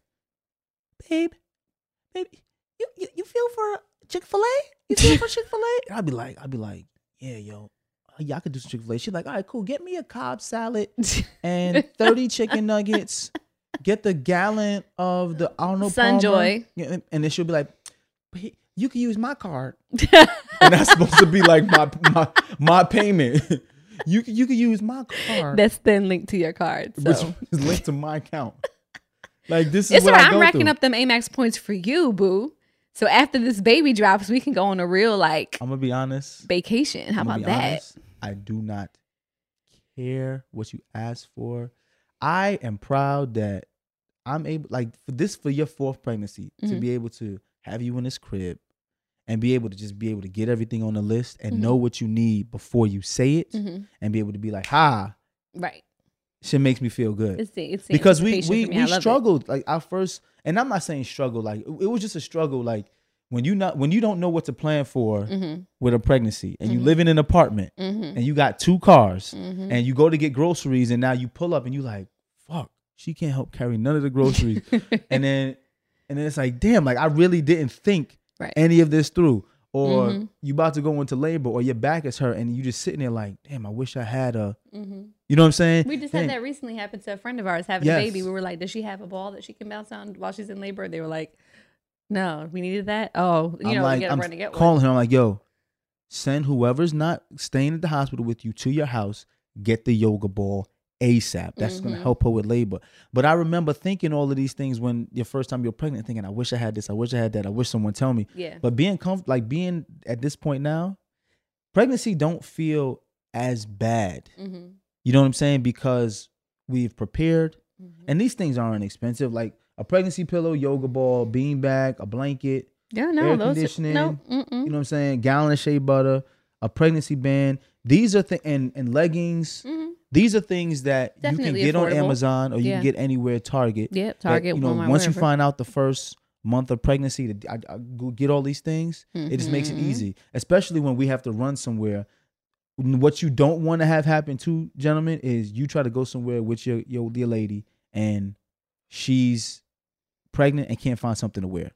babe, you feel for Chick-fil-A? You feel for Chick-fil-A? And I'll be like, yeah, yo. Yeah, I could do some Chick-fil-A. She's like, all right, cool. Get me a Cobb salad and 30 chicken nuggets. Get the gallon of the Arnold Sunjoy. Palmer. Yeah, and then she'll be like, but you can use my card. And that's supposed to be like my payment. You can use my card. That's then linked to your card. Which So is linked to my account. Like, this is it's what all right. I go I'm racking through. up them Amex points for you, boo. So after this baby drops, we can go on a real like I'm going to be honest. vacation. How I'm gonna about be that? honest, I do not care what you ask for. I am proud that I'm able, like, for your fourth pregnancy, to Mm-hmm. be able to have you in this crib and be able to get everything on the list and know what you need before you say it Mhm. and be able to be like, ha, Right. shit makes me feel good. It's the Because we anticipation for me. I love it. struggled, like, our first, and I'm not saying struggle, like, it was just a struggle, like, when you don't know what to plan for Mm-hmm. with a pregnancy and you live in an apartment and you got 2 cars Mm-hmm. and you go to get groceries and now you pull up and you like, fuck, she can't help carry none of the groceries. and then it's like, damn, like, I really didn't think Right. any of this through. Or you about to go into labor or your back is hurt and you just sitting there like, damn, I wish I had a, you know what I'm saying? We just Damn. had that recently happen to a friend of ours having Yes. a baby. We were like, does she have a ball that she can bounce on while she's in labor? They were like, no, we needed that. Oh, you know, we gotta run to get one. calling her. I'm like, yo, send whoever's not staying at the hospital with you to your house, get the yoga ball ASAP. That's Mm-hmm. going to help her with labor. But I remember thinking all of these things when your first time you're pregnant, thinking, I wish I had this. I wish I had that. I wish someone tell me. Yeah. But being being at this point now, pregnancy don't feel as bad. Mm-hmm. You know what I'm saying? Because we've prepared. And these things aren't expensive. Like a pregnancy pillow, yoga ball, beanbag, a blanket, Yeah, no, air those conditioning, no. you know what I'm saying? Gallon of shea butter, a pregnancy band. These are and leggings. These are things that you Definitely can get on affordable. Amazon or you Yeah. can get anywhere, Target. Yep, that, Target, you know, Walmart, once you wherever. find out the first month of pregnancy, I go get all these things. It just makes it easy, especially when we have to run somewhere. What you don't want to have happen too, gentlemen, is you try to go somewhere with your lady and she's pregnant and can't find something to wear.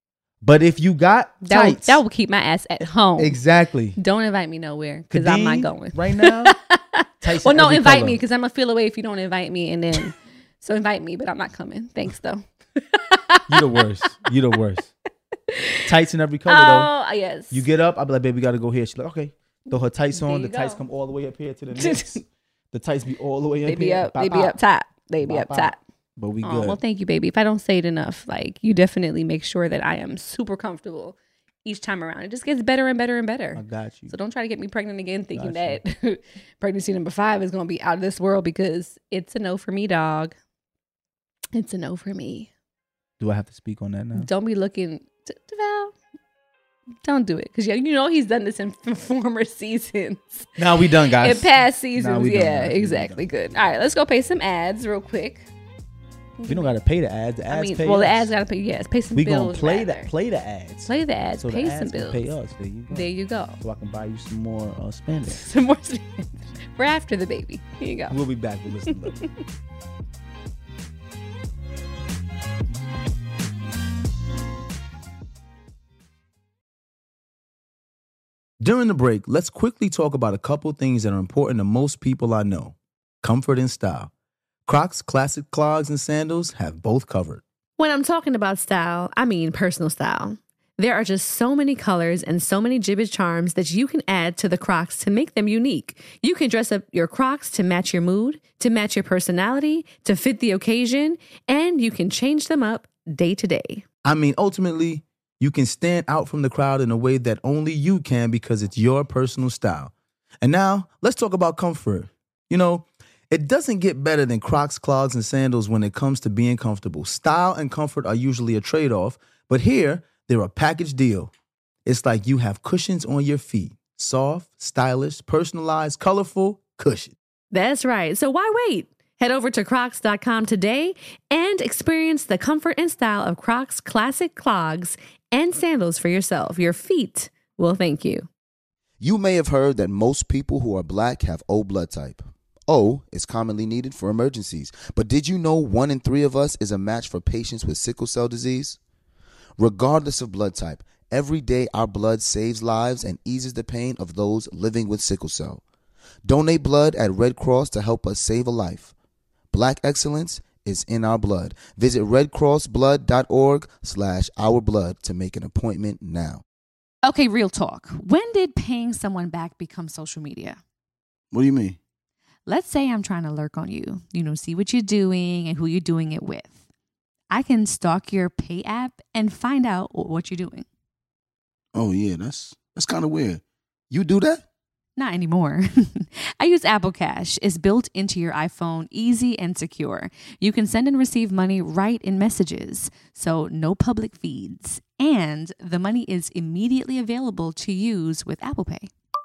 But if you got tights, That will keep my ass at home. exactly. Don't invite me nowhere because I'm not Kadeem, going. right now. Tights Well, in no, every invite color. me because I'm gonna feel away if you don't invite me, and then so invite me, but I'm not coming. Thanks though. You the worst. You the worst. Tights in every color Oh yes. though. You get up, I'll be like, baby, we gotta go here. She's like, okay. Throw her tights There on. you The tights go. come all the way up here to the necks. The tights be all the way up They be here. up. They be up top. They be up top. But we Oh, good. well, thank you, baby. If I don't say it enough, like you definitely make sure that I am super comfortable each time around. It just gets better and better and better. I got you. So don't try to get me pregnant again thinking Got that pregnancy number 5 is going to be out of this world because it's a no for me, dog. It's a no for me. Do I have to speak on that now? Don't be looking to Val. Don't do it because you know he's done this in former seasons. Now we done, guys. In past seasons, we done, yeah, guys. We exactly. Good. All right, let's go pay some ads real quick. We don't gotta pay the ads. The ads pay well, us. the ads gotta pay. Yes, pay some We bills. gonna play rather. play the ads. Play the ads. So pay the some ads bills. can pay us. There you go. There you go. So I can buy you some more spandex. Some more. We're after the baby. Here you go. We'll be back. We'll listen to that. During the break, let's quickly talk about a couple things that are important to most people I know. Comfort and style. Crocs classic clogs and sandals have both covered. When I'm talking about style, I mean personal style. There are just so many colors and so many Jibbitz charms that you can add to the Crocs to make them unique. You can dress up your Crocs to match your mood, to match your personality, to fit the occasion, and you can change them up day to day. I mean, ultimately, you can stand out from the crowd in a way that only you can because it's your personal style. And now, let's talk about comfort. You know, it doesn't get better than Crocs, clogs, and sandals when it comes to being comfortable. Style and comfort are usually a trade-off, but here, they're a package deal. It's like you have cushions on your feet. Soft, stylish, personalized, colorful cushion. That's right. So why wait? Head over to crocs.com today and experience the comfort and style of Crocs classic clogs and sandals for yourself. Your feet Well, thank you. You may have heard that most people who are black have O blood type. O is commonly needed for emergencies. But did you know 1 in 3 of us is a match for patients with sickle cell disease? Regardless of blood type, every day our blood saves lives and eases the pain of those living with sickle cell. Donate blood at Red Cross to help us save a life. Black excellence is in our blood. Visit redcrossblood.org/ourblood to make an appointment now. Okay, real talk. When did paying someone back become social media? What do you mean? Let's say I'm trying to lurk on you, see what you're doing and who you're doing it with. I can stalk your pay app and find out what you're doing. Oh, yeah, that's kind of weird. You do that? Not anymore. I use Apple Cash. It's built into your iPhone, easy and secure. You can send and receive money right in messages, so no public feeds. And the money is immediately available to use with Apple Pay.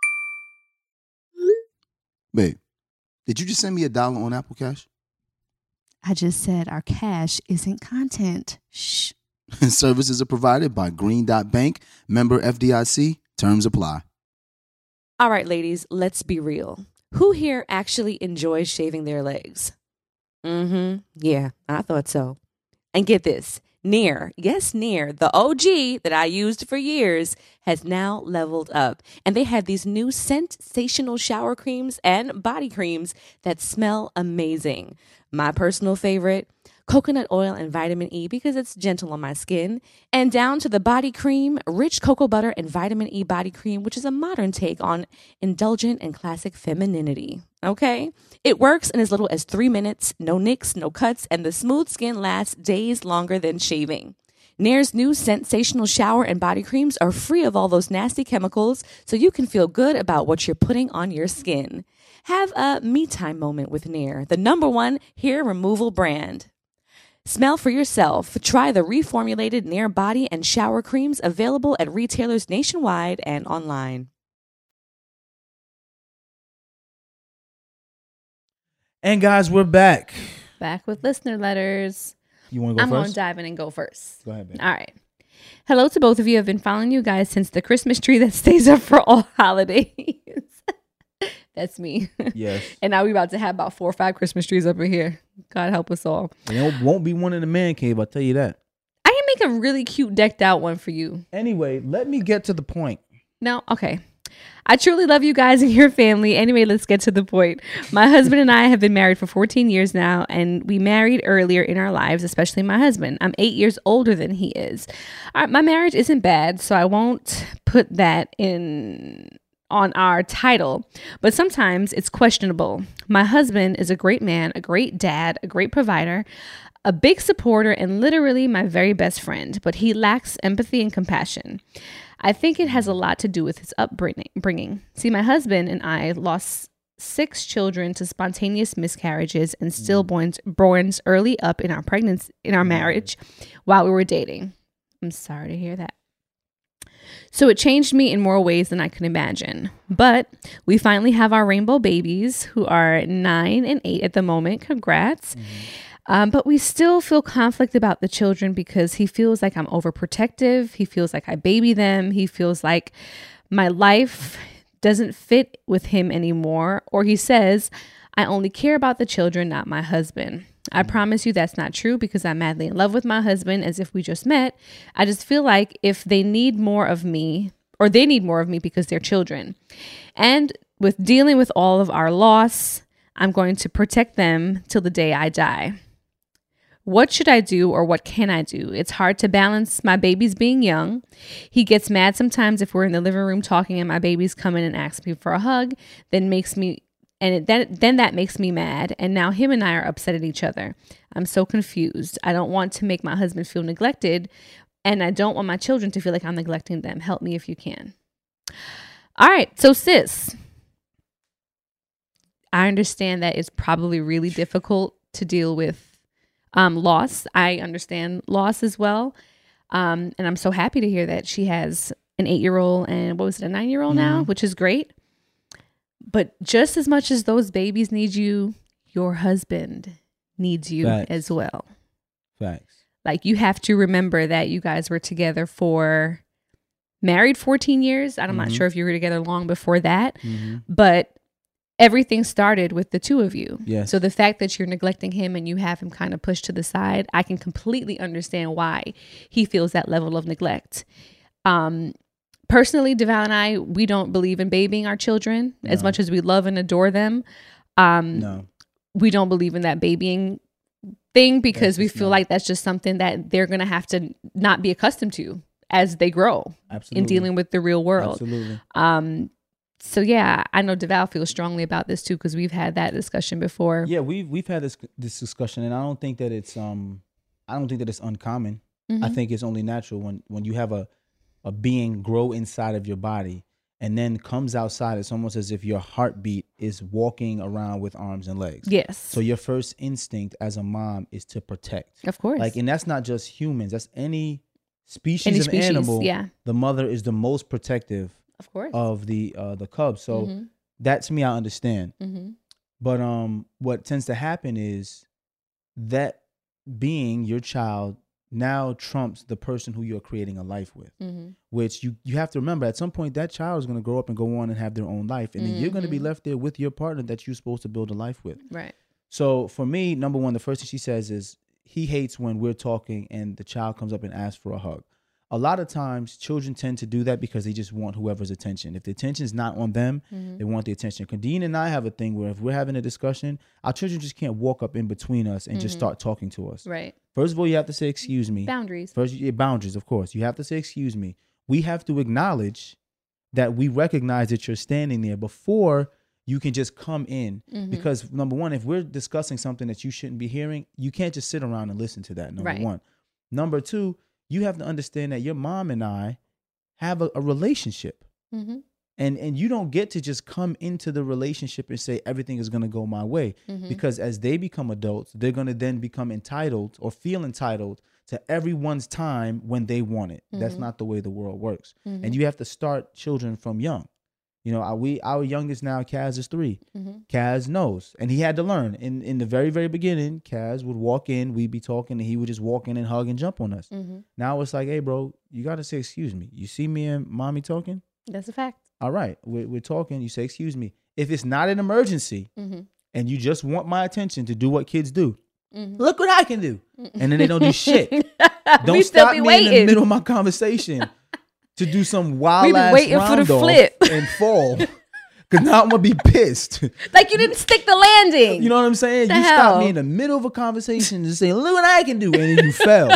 Babe, did you just send me $1 on Apple Cash? I just said our cash isn't content. Shh. Services are provided by Green Dot Bank, member FDIC. Terms apply. All right, ladies, let's be real. Who here actually enjoys shaving their legs? Yeah, I thought so. And get this, Nair, yes, Nair, the OG that I used for years, has now leveled up. And they have these new sensational shower creams and body creams that smell amazing. My personal favorite, coconut oil and vitamin E because it's gentle on my skin, and down to the body cream, rich cocoa butter and vitamin E body cream, which is a modern take on indulgent and classic femininity. Okay? It works in as little as 3 minutes, no nicks, no cuts, and the smooth skin lasts days longer than shaving. Nair's new sensational shower and body creams are free of all those nasty chemicals, so you can feel good about what you're putting on your skin. Have a me time moment with Nair, the #1 hair removal brand. Smell for yourself. Try the reformulated Nair body and shower creams available at retailers nationwide and online. And guys, we're back. Back with listener letters. You want to go I'm first? going to dive in and go first. Go ahead, babe. All right. Hello to both of you. I've been following you guys since the Christmas tree that stays up for all holidays. That's me. Yes. And now we're about to have about 4 or 5 Christmas trees up in here. God help us all. And there won't be one in the man cave, I'll tell you that. I can make a really cute decked out one for you. Anyway, let me get to the point. No? Okay. I truly love you guys and your family. Anyway, let's get to the point. My husband and I have been married for 14 years now, and we married earlier in our lives, especially my husband. I'm 8 years older than he is. My marriage isn't bad, so I won't put that on our title, but sometimes it's questionable. My husband is a great man, a great dad, a great provider, a big supporter, and literally my very best friend, but he lacks empathy and compassion. I think it has a lot to do with his upbringing. See, my husband and I lost 6 children to spontaneous miscarriages and stillborns early up in our marriage while we were dating. I'm sorry to hear that. So it changed me in more ways than I could imagine. But we finally have our rainbow babies who are 9 and 8 at the moment. Congrats. But we still feel conflict about the children because he feels like I'm overprotective. He feels like I baby them. He feels like my life doesn't fit with him anymore. Or he says, I only care about the children, not my husband. I promise you that's not true because I'm madly in love with my husband as if we just met. I just feel like if they need more of me, or they need more of me because they're children. And with dealing with all of our loss, I'm going to protect them till the day I die. What should I do or what can I do? It's hard to balance my babies being young. He gets mad sometimes if we're in the living room talking and my babies come in and ask me for a hug, then that makes me mad. And now him and I are upset at each other. I'm so confused. I don't want to make my husband feel neglected, and I don't want my children to feel like I'm neglecting them. Help me if you can. All right. So sis, I understand that it's probably really difficult to deal with loss. I understand loss as well. And I'm so happy to hear that she has an 8-year-old and a 9-year-old now, which is great. But just as much as those babies need you, your husband needs you as well. Facts. Like, you have to remember that you guys were together for married 14 years. I'm not sure if you were together long before that, Mm-hmm. but everything started with the two of you. Yes. So the fact that you're neglecting him and you have him kind of pushed to the side, I can completely understand why he feels that level of neglect. Personally, DeVal and I, we don't believe in babying our children as much as we love and adore them. No. We don't believe in that babying thing because That's we just feel not- like that's just something that they're going to have to not be accustomed to as they grow Absolutely. in dealing with the real world. Absolutely. So yeah, I know DeVal feels strongly about this too because we've had that discussion before. Yeah, we've had this discussion, and I don't think that it's uncommon. I think it's only natural when you have a being grow inside of your body and then comes outside. It's almost as if your heartbeat is walking around with arms and legs. Yes. So your first instinct as a mom is to protect. Of course. Like, and that's not just humans. That's any species Any of species, animal. yeah. The mother is the most protective Of course. of the cubs. So that, to me, I understand. But what tends to happen is that being your child now trumps the person who you're creating a life with, which you have to remember at some point that child is going to grow up and go on and have their own life. And then you're going to be left there with your partner that you're supposed to build a life with. Right. So for me, number one, the first thing she says is he hates when we're talking and the child comes up and asks for a hug. A lot of times children tend to do that because they just want whoever's attention. If the attention is not on them, they want the attention. Kadeen and I have a thing where if we're having a discussion, our children just can't walk up in between us and just start talking to us. Right. First of all, you have to say, excuse me. Boundaries. First, boundaries, of course. You have to say, excuse me. We have to acknowledge that we recognize that you're standing there before you can just come in. Because number one, if we're discussing something that you shouldn't be hearing, you can't just sit around and listen to that, number Right. one. Number two, you have to understand that your mom and I have a relationship. And you don't get to just come into the relationship and say everything is going to go my way. Because as they become adults, they're going to then become entitled or feel entitled to everyone's time when they want it. That's not the way the world works. And you have to start children from young. You know, our youngest now, Kaz, is 3. Kaz knows. And he had to learn. In the very, very beginning, Kaz would walk in, we'd be talking, and he would just walk in and hug and jump on us. Now it's like, hey, bro, you got to say, excuse me. You see me and mommy talking? That's a fact. All right, we're talking. You say, excuse me. If it's not an emergency and you just want my attention to do what kids do, look what I can do. And then they don't do shit. Don't We still stop be me in waiting. the middle of my conversation to do some wild We been ass waiting for the round off flip. and fall. Because now I'm going to be pissed. Like you didn't stick the landing. You know what I'm saying? The You hell? stopped me in the middle of a conversation and say, look what I can do. And then you fell.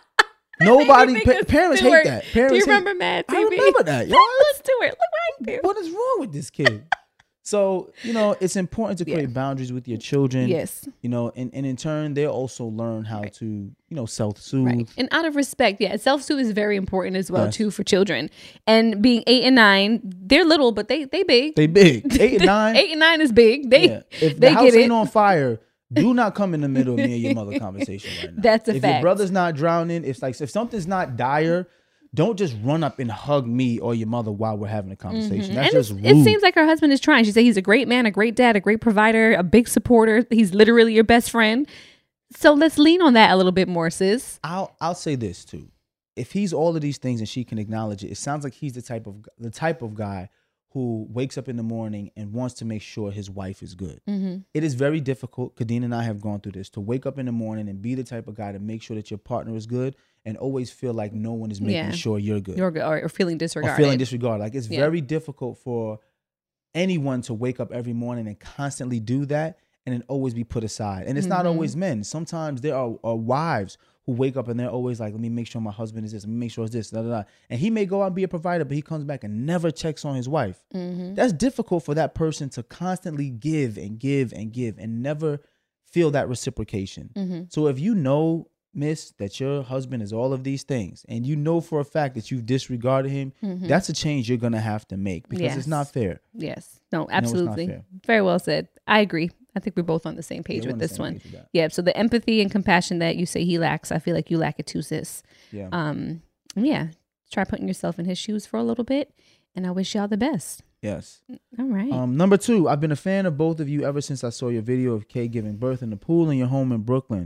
Nobody, Make me think of parents Stewart. hate that. Parents Do you hate- remember Mad TV? I remember that. Yo, Let's do it. Look what I can do. what is wrong with this kid? So, you know, it's important to create boundaries with your children. Yes. You know, and in turn, they also learn how to, you know, self-soothe. Right. And out of respect, self-soothe is very important as well Yes. too for children. And being 8 and 9, they're little, but they big. They big. 8 and 9. 8 and 9 is big. They Yeah. If they the house get ain't it. on fire, do not come in the middle of me and your mother conversation right now. That's a if fact. your brother's not drowning, if something's not dire, don't just run up and hug me or your mother while we're having a conversation. That's And just rude. it seems like her husband is trying. She said he's a great man, a great dad, a great provider, a big supporter. He's literally your best friend. So let's lean on that a little bit more, sis. I'll say this too. If he's all of these things and she can acknowledge it, it sounds like he's the type of guy who wakes up in the morning and wants to make sure his wife is good. It is very difficult. Kadeen and I have gone through this, to wake up in the morning and be the type of guy to make sure that your partner is good and always feel like no one is making Yeah. sure you're good. You're good, or feeling or disregarded. feeling disregarded. Like, it's Yeah. very difficult for anyone to wake up every morning and constantly do that and then always be put aside. And it's not always men. Sometimes there are wives who wake up and they're always like, let me make sure my husband is this, let me make sure it's this, da, da, da. And he may go out and be a provider, but he comes back and never checks on his wife. That's difficult for that person to constantly give and give and give and never feel that reciprocation. So if you know, miss, that your husband is all of these things and you know for a fact that you've disregarded him, that's a change you're going to have to make, because it's not fair. Yes. No, not absolutely. fair. Very well said. I agree. I think we're both on the same page we're with on the this same one. page with that. Yeah. So the empathy and compassion that you say he lacks, I feel like you lack it too, sis. Yeah. Yeah. Try putting yourself in his shoes for a little bit, and I wish y'all the best. Yes. All right. Number 2, I've been a fan of both of you ever since I saw your video of Kay giving birth in the pool in your home in Brooklyn.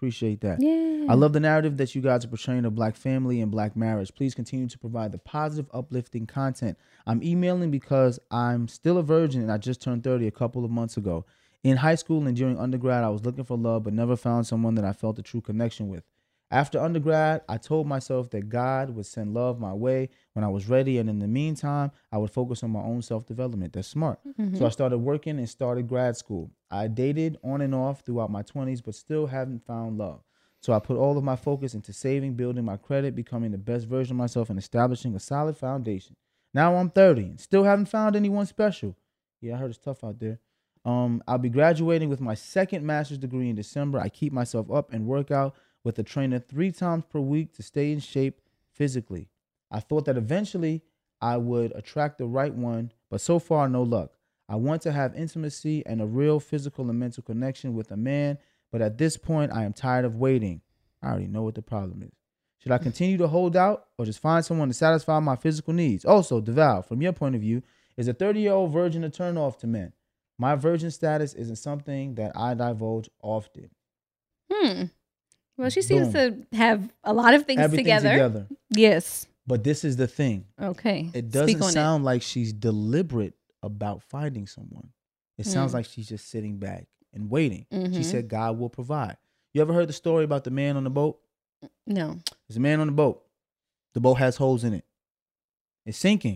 Appreciate that. Yeah. I love the narrative that you guys are portraying of black family and black marriage. Please continue to provide the positive, uplifting content. I'm emailing because I'm still a virgin and I just turned 30 a couple of months ago. In high school and during undergrad, I was looking for love but never found someone that I felt a true connection with. After undergrad, I told myself that God would send love my way when I was ready, and in the meantime, I would focus on my own self-development. That's smart. So I started working and started grad school. I dated on and off throughout my 20s, but still haven't found love. So I put all of my focus into saving, building my credit, becoming the best version of myself, and establishing a solid foundation. Now I'm 30 and still haven't found anyone special. Yeah, I heard it's tough out there. I'll be graduating with my second master's degree in December. I keep myself up and work out with a trainer 3 times per week to stay in shape physically. I thought that eventually I would attract the right one, but so far, no luck. I want to have intimacy and a real physical and mental connection with a man, but at this point, I am tired of waiting. I already know what the problem is. Should I continue to hold out or just find someone to satisfy my physical needs? Also, DeVal, from your point of view, is a 30-year-old virgin a turn off to men? My virgin status isn't something that I divulge often. Well, she seems to have a lot of things Everything together. Yes. But this is the thing. Okay. It doesn't sound like she's deliberate about finding someone. It sounds like she's just sitting back and waiting. She said God will provide. You ever heard the story about the man on the boat? No. There's a man on the boat. The boat has holes in it. It's sinking.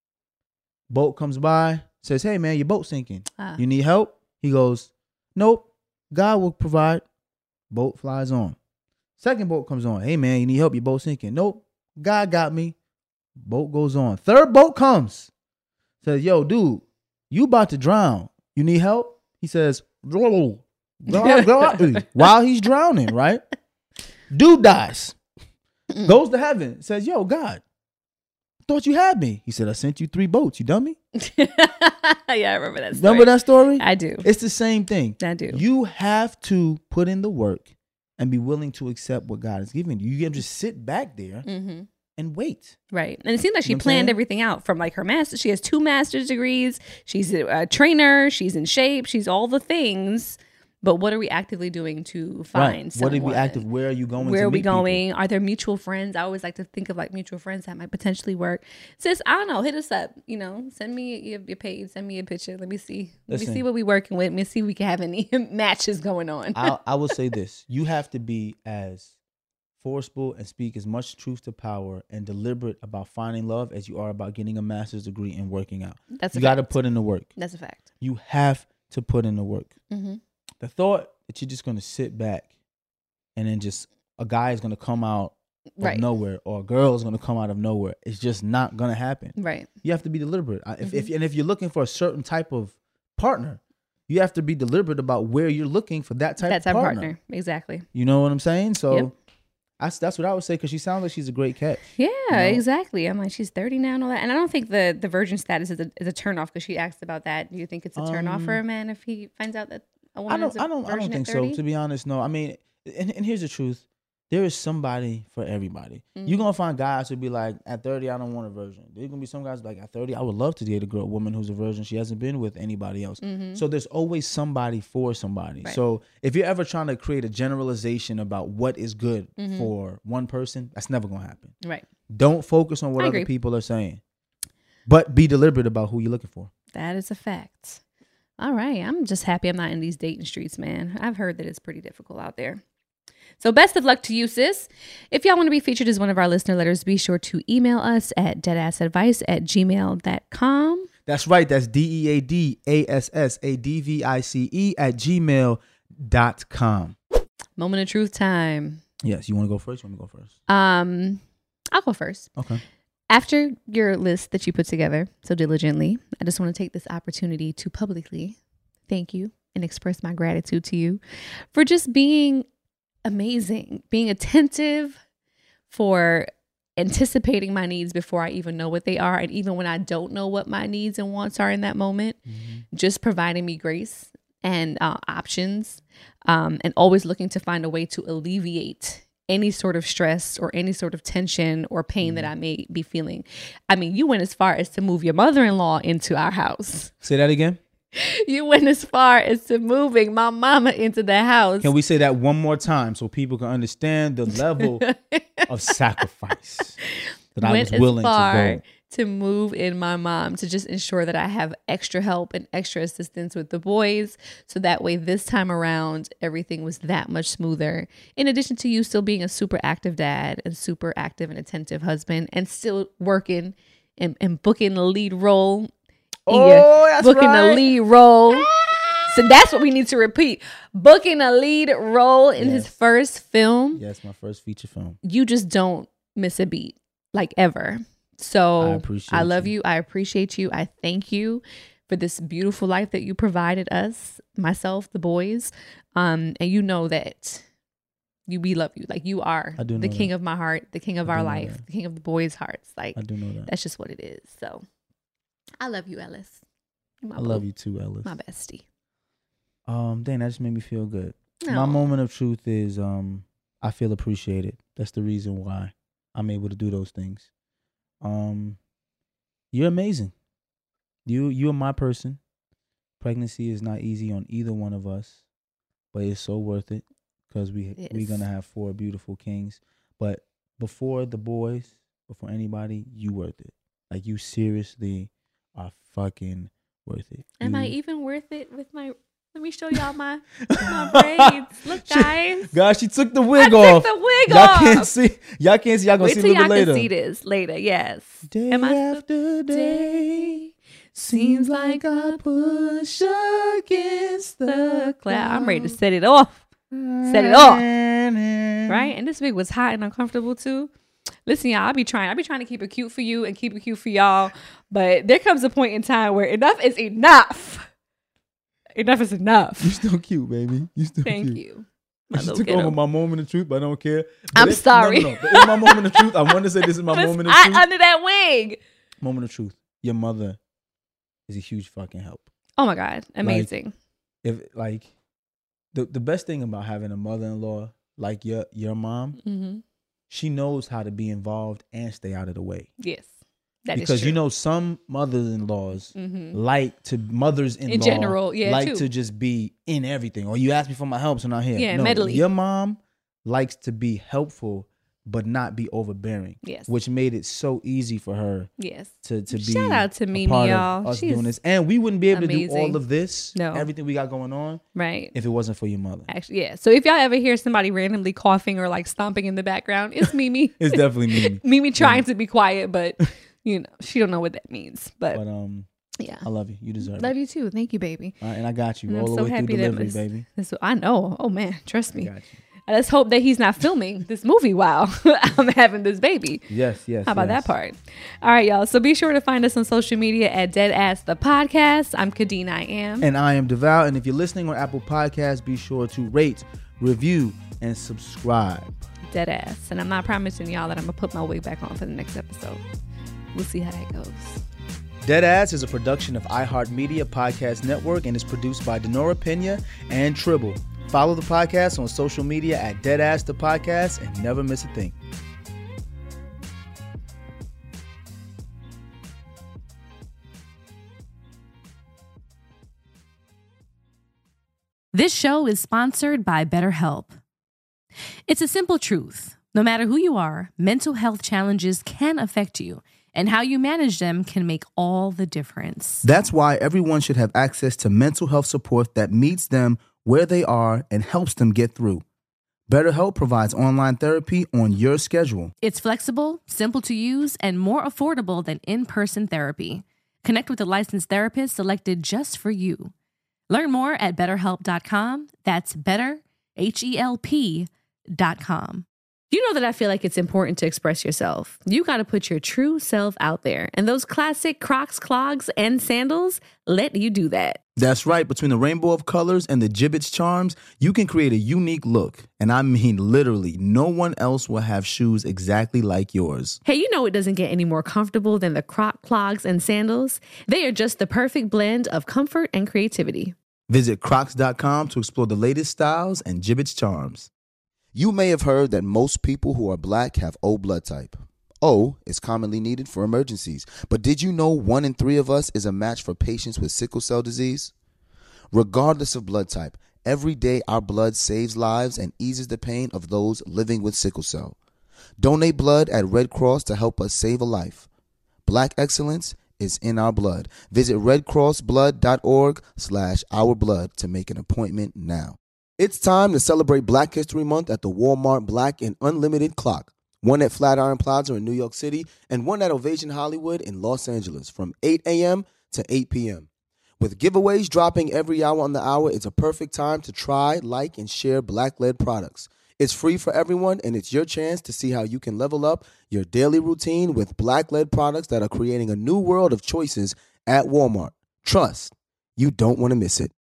Boat comes by, says, hey, man, your boat's sinking. You need help? He goes, nope, God will provide. Boat flies on. Second boat comes on. Hey, man, you need help? Your boat's sinking. Nope, God got me. Boat goes on. Third boat comes. Says, yo, dude, you about to drown. You need help? He says, God got me. While he's drowning, right? Dude dies. Goes to heaven. Says, yo, God, thought you had me. He said, I sent you 3 boats. You dummy. Yeah, I remember that story. Remember that story? I do. It's the same thing. I do. You have to put in the work and be willing to accept what God is giving you. You can't just sit back there and wait. Right. And it seems like she You know what I'm planned saying? everything out from like her master. She has 2 master's degrees. She's a trainer. She's in shape. She's all the things. But what are we actively doing to find someone? What are we active? Where are you going? Where to are we meet people? going? Are there mutual friends? I always like to think of like mutual friends that might potentially work. Sis, I don't know. Hit us up. You know, send me your page. Send me a picture. Let me see. Let me see what we working with. Let me see if we can have any matches going on. I will say this. You have to be as forceful and speak as much truth to power and deliberate about finding love as you are about getting a master's degree and working out. That's a you got to fact. put in the work. That's a fact. You have to put in the work. Mm-hmm. The thought that you're just going to sit back and then just a guy is going to come out of nowhere or a girl is going to come out of nowhere, it's just not going to happen. Right. You have to be deliberate. If you're looking for a certain type of partner, you have to be deliberate about where you're looking for that type of partner. Exactly. You know what I'm saying? So Yep. that's what I would say, because she sounds like she's a great catch. Yeah, exactly. I'm like, she's 30 now and all that. And I don't think the virgin status is a turnoff, because she asked about that. Do you think it's a turnoff for a man if he finds out that a woman is a virgin I don't think at 30? so, to be honest. No, I mean, and here's the truth. There is somebody for everybody. You're going to find guys who be like, at 30, I don't want a virgin. There's going to be some guys like, at 30, I would love to date a woman who's a virgin. She hasn't been with anybody else. So there's always somebody for somebody. Right. So if you're ever trying to create a generalization about what is good for one person, that's never going to happen. Right. Don't focus on what I other agree. people are saying, but be deliberate about who you're looking for. That is a fact. All right. I'm just happy I'm not in these dating streets, man. I've heard that it's pretty difficult out there. So best of luck to you, sis. If y'all want to be featured as one of our listener letters, be sure to email us at deadassadvice@gmail.com. That's right. That's deadassadvice@gmail.com. Moment of truth time. Yes. You want to go first? You want me to go first? I'll go first. Okay. After your list that you put together so diligently, I just want to take this opportunity to publicly thank you and express my gratitude to you for just being amazing, being attentive, for anticipating my needs before I even know what they are. And even when I don't know what my needs and wants are in that moment, just providing me grace and options, and always looking to find a way to alleviate any sort of stress or any sort of tension or pain that I may be feeling. I mean, you went as far as to move your mother-in-law into our house. Say that again. You went as far as to moving my mama into the house. Can we say that one more time so people can understand the level of sacrifice that I was willing to go? To move in my mom, to just ensure that I have extra help and extra assistance with the boys. So that way this time around, everything was that much smoother. In addition to you still being a super active dad and super active and attentive husband and still working and booking the lead role. That's booking right. the lead role. So that's what we need to repeat. Booking a lead role in his first film. Yes, my first feature film. You just don't miss a beat, like ever. So I love you. I appreciate you. I thank you for this beautiful life that you provided us, myself, the boys. And you know that we love you. Like you are the king of my heart, the king of our life, the king of the boys' hearts. Like I do know that. That's just what it is. So I love you, Ellis. I love you too, Ellis. My bestie. Dang, that just made me feel good. No. My moment of truth is I feel appreciated. That's the reason why I'm able to do those things. You're amazing. You are my person. Pregnancy is not easy on either one of us, but it's so worth it because we're gonna have 4 beautiful kings. But before the boys, before anybody, you worth it. Like you seriously are fucking worth it. Am I even worth it with my? Let me show y'all my braids. Look, guys. Gosh, she took the wig I off. took the wig Y'all off. can't see. Y'all can't see. Y'all gonna Wait see till a little y'all bit later. can see this later. Yes. Day Am I after day, seems like I push against the cloud? I'm ready to set it off. Set it off. Right? And this wig was hot and uncomfortable too. Listen, y'all, I be trying to keep it cute for you and keep it cute for y'all. But there comes a point in time where enough is enough. Enough is enough. You still cute, baby. You still Thank cute. you. I just took over my moment of truth, but I don't care. But I'm sorry. No. But in my moment of truth, I want to say this is my moment of truth. Under that wig. Moment of truth. Your mother is a huge fucking help. Oh my God. Amazing. The best thing about having a mother-in-law like your mom, she knows how to be involved and stay out of the way. Yes. That because is true. you know some mothers-in-laws mothers-in-law in general, to just be in everything. Or you ask me for my help, so not here. Yeah, no, meddling. Your mom likes to be helpful, but not be overbearing. Yes. Which made it so easy for her. Yes. To be shout out to Mimi, part y'all. of us She's doing this, and we wouldn't be able to do amazing. all of this, No. everything we got going on, right? if it wasn't for your mother. Actually, yeah. So if y'all ever hear somebody randomly coughing or like stomping in the background, it's Mimi. It's definitely Mimi. Mimi trying to be quiet, but you know she don't know what that means. But yeah, I love you. You deserve it. Love you too. Thank you, baby. All right, and I got you And all I'm the so way through happy delivery, that baby. So I know. Oh man, trust me. I got you. Let's hope that he's not filming this movie while I'm having this baby. Yes. How about that part? All right, y'all. So be sure to find us on social media at Deadass the Podcast. I'm Kadeen. I am. And I am Devout. And if you're listening on Apple Podcasts, be sure to rate, review, and subscribe. Deadass. And I'm not promising y'all that I'm going to put my wig back on for the next episode. We'll see how that goes. Deadass is a production of iHeartMedia Podcast Network and is produced by Denora Pena and Tribble. Follow the podcast on social media at Deadass the Podcast and never miss a thing. This show is sponsored by BetterHelp. It's a simple truth. No matter who you are, mental health challenges can affect you, and how you manage them can make all the difference. That's why everyone should have access to mental health support that meets them where they are and helps them get through. BetterHelp provides online therapy on your schedule. It's flexible, simple to use, and more affordable than in-person therapy. Connect with a licensed therapist selected just for you. Learn more at BetterHelp.com. That's better, HELP.com. You know that I feel like it's important to express yourself. You got to put your true self out there. And those classic Crocs, clogs, and sandals let you do that. That's right. Between the rainbow of colors and the Jibbitz charms, you can create a unique look. And I mean, literally, no one else will have shoes exactly like yours. Hey, you know it doesn't get any more comfortable than the Croc, clogs, and sandals. They are just the perfect blend of comfort and creativity. Visit Crocs.com to explore the latest styles and Jibbitz charms. You may have heard that most people who are black have O blood type. O is commonly needed for emergencies. But did you know 1 in 3 of us is a match for patients with sickle cell disease? Regardless of blood type, every day our blood saves lives and eases the pain of those living with sickle cell. Donate blood at Red Cross to help us save a life. Black excellence is in our blood. Visit redcrossblood.org/ourblood to make an appointment now. It's time to celebrate Black History Month at the Walmart Black and Unlimited Clock. One at Flatiron Plaza in New York City and one at Ovation Hollywood in Los Angeles from 8 a.m. to 8 p.m. With giveaways dropping every hour on the hour, it's a perfect time to try, like, and share Black-led products. It's free for everyone, and it's your chance to see how you can level up your daily routine with Black-led products that are creating a new world of choices at Walmart. Trust, you don't want to miss it.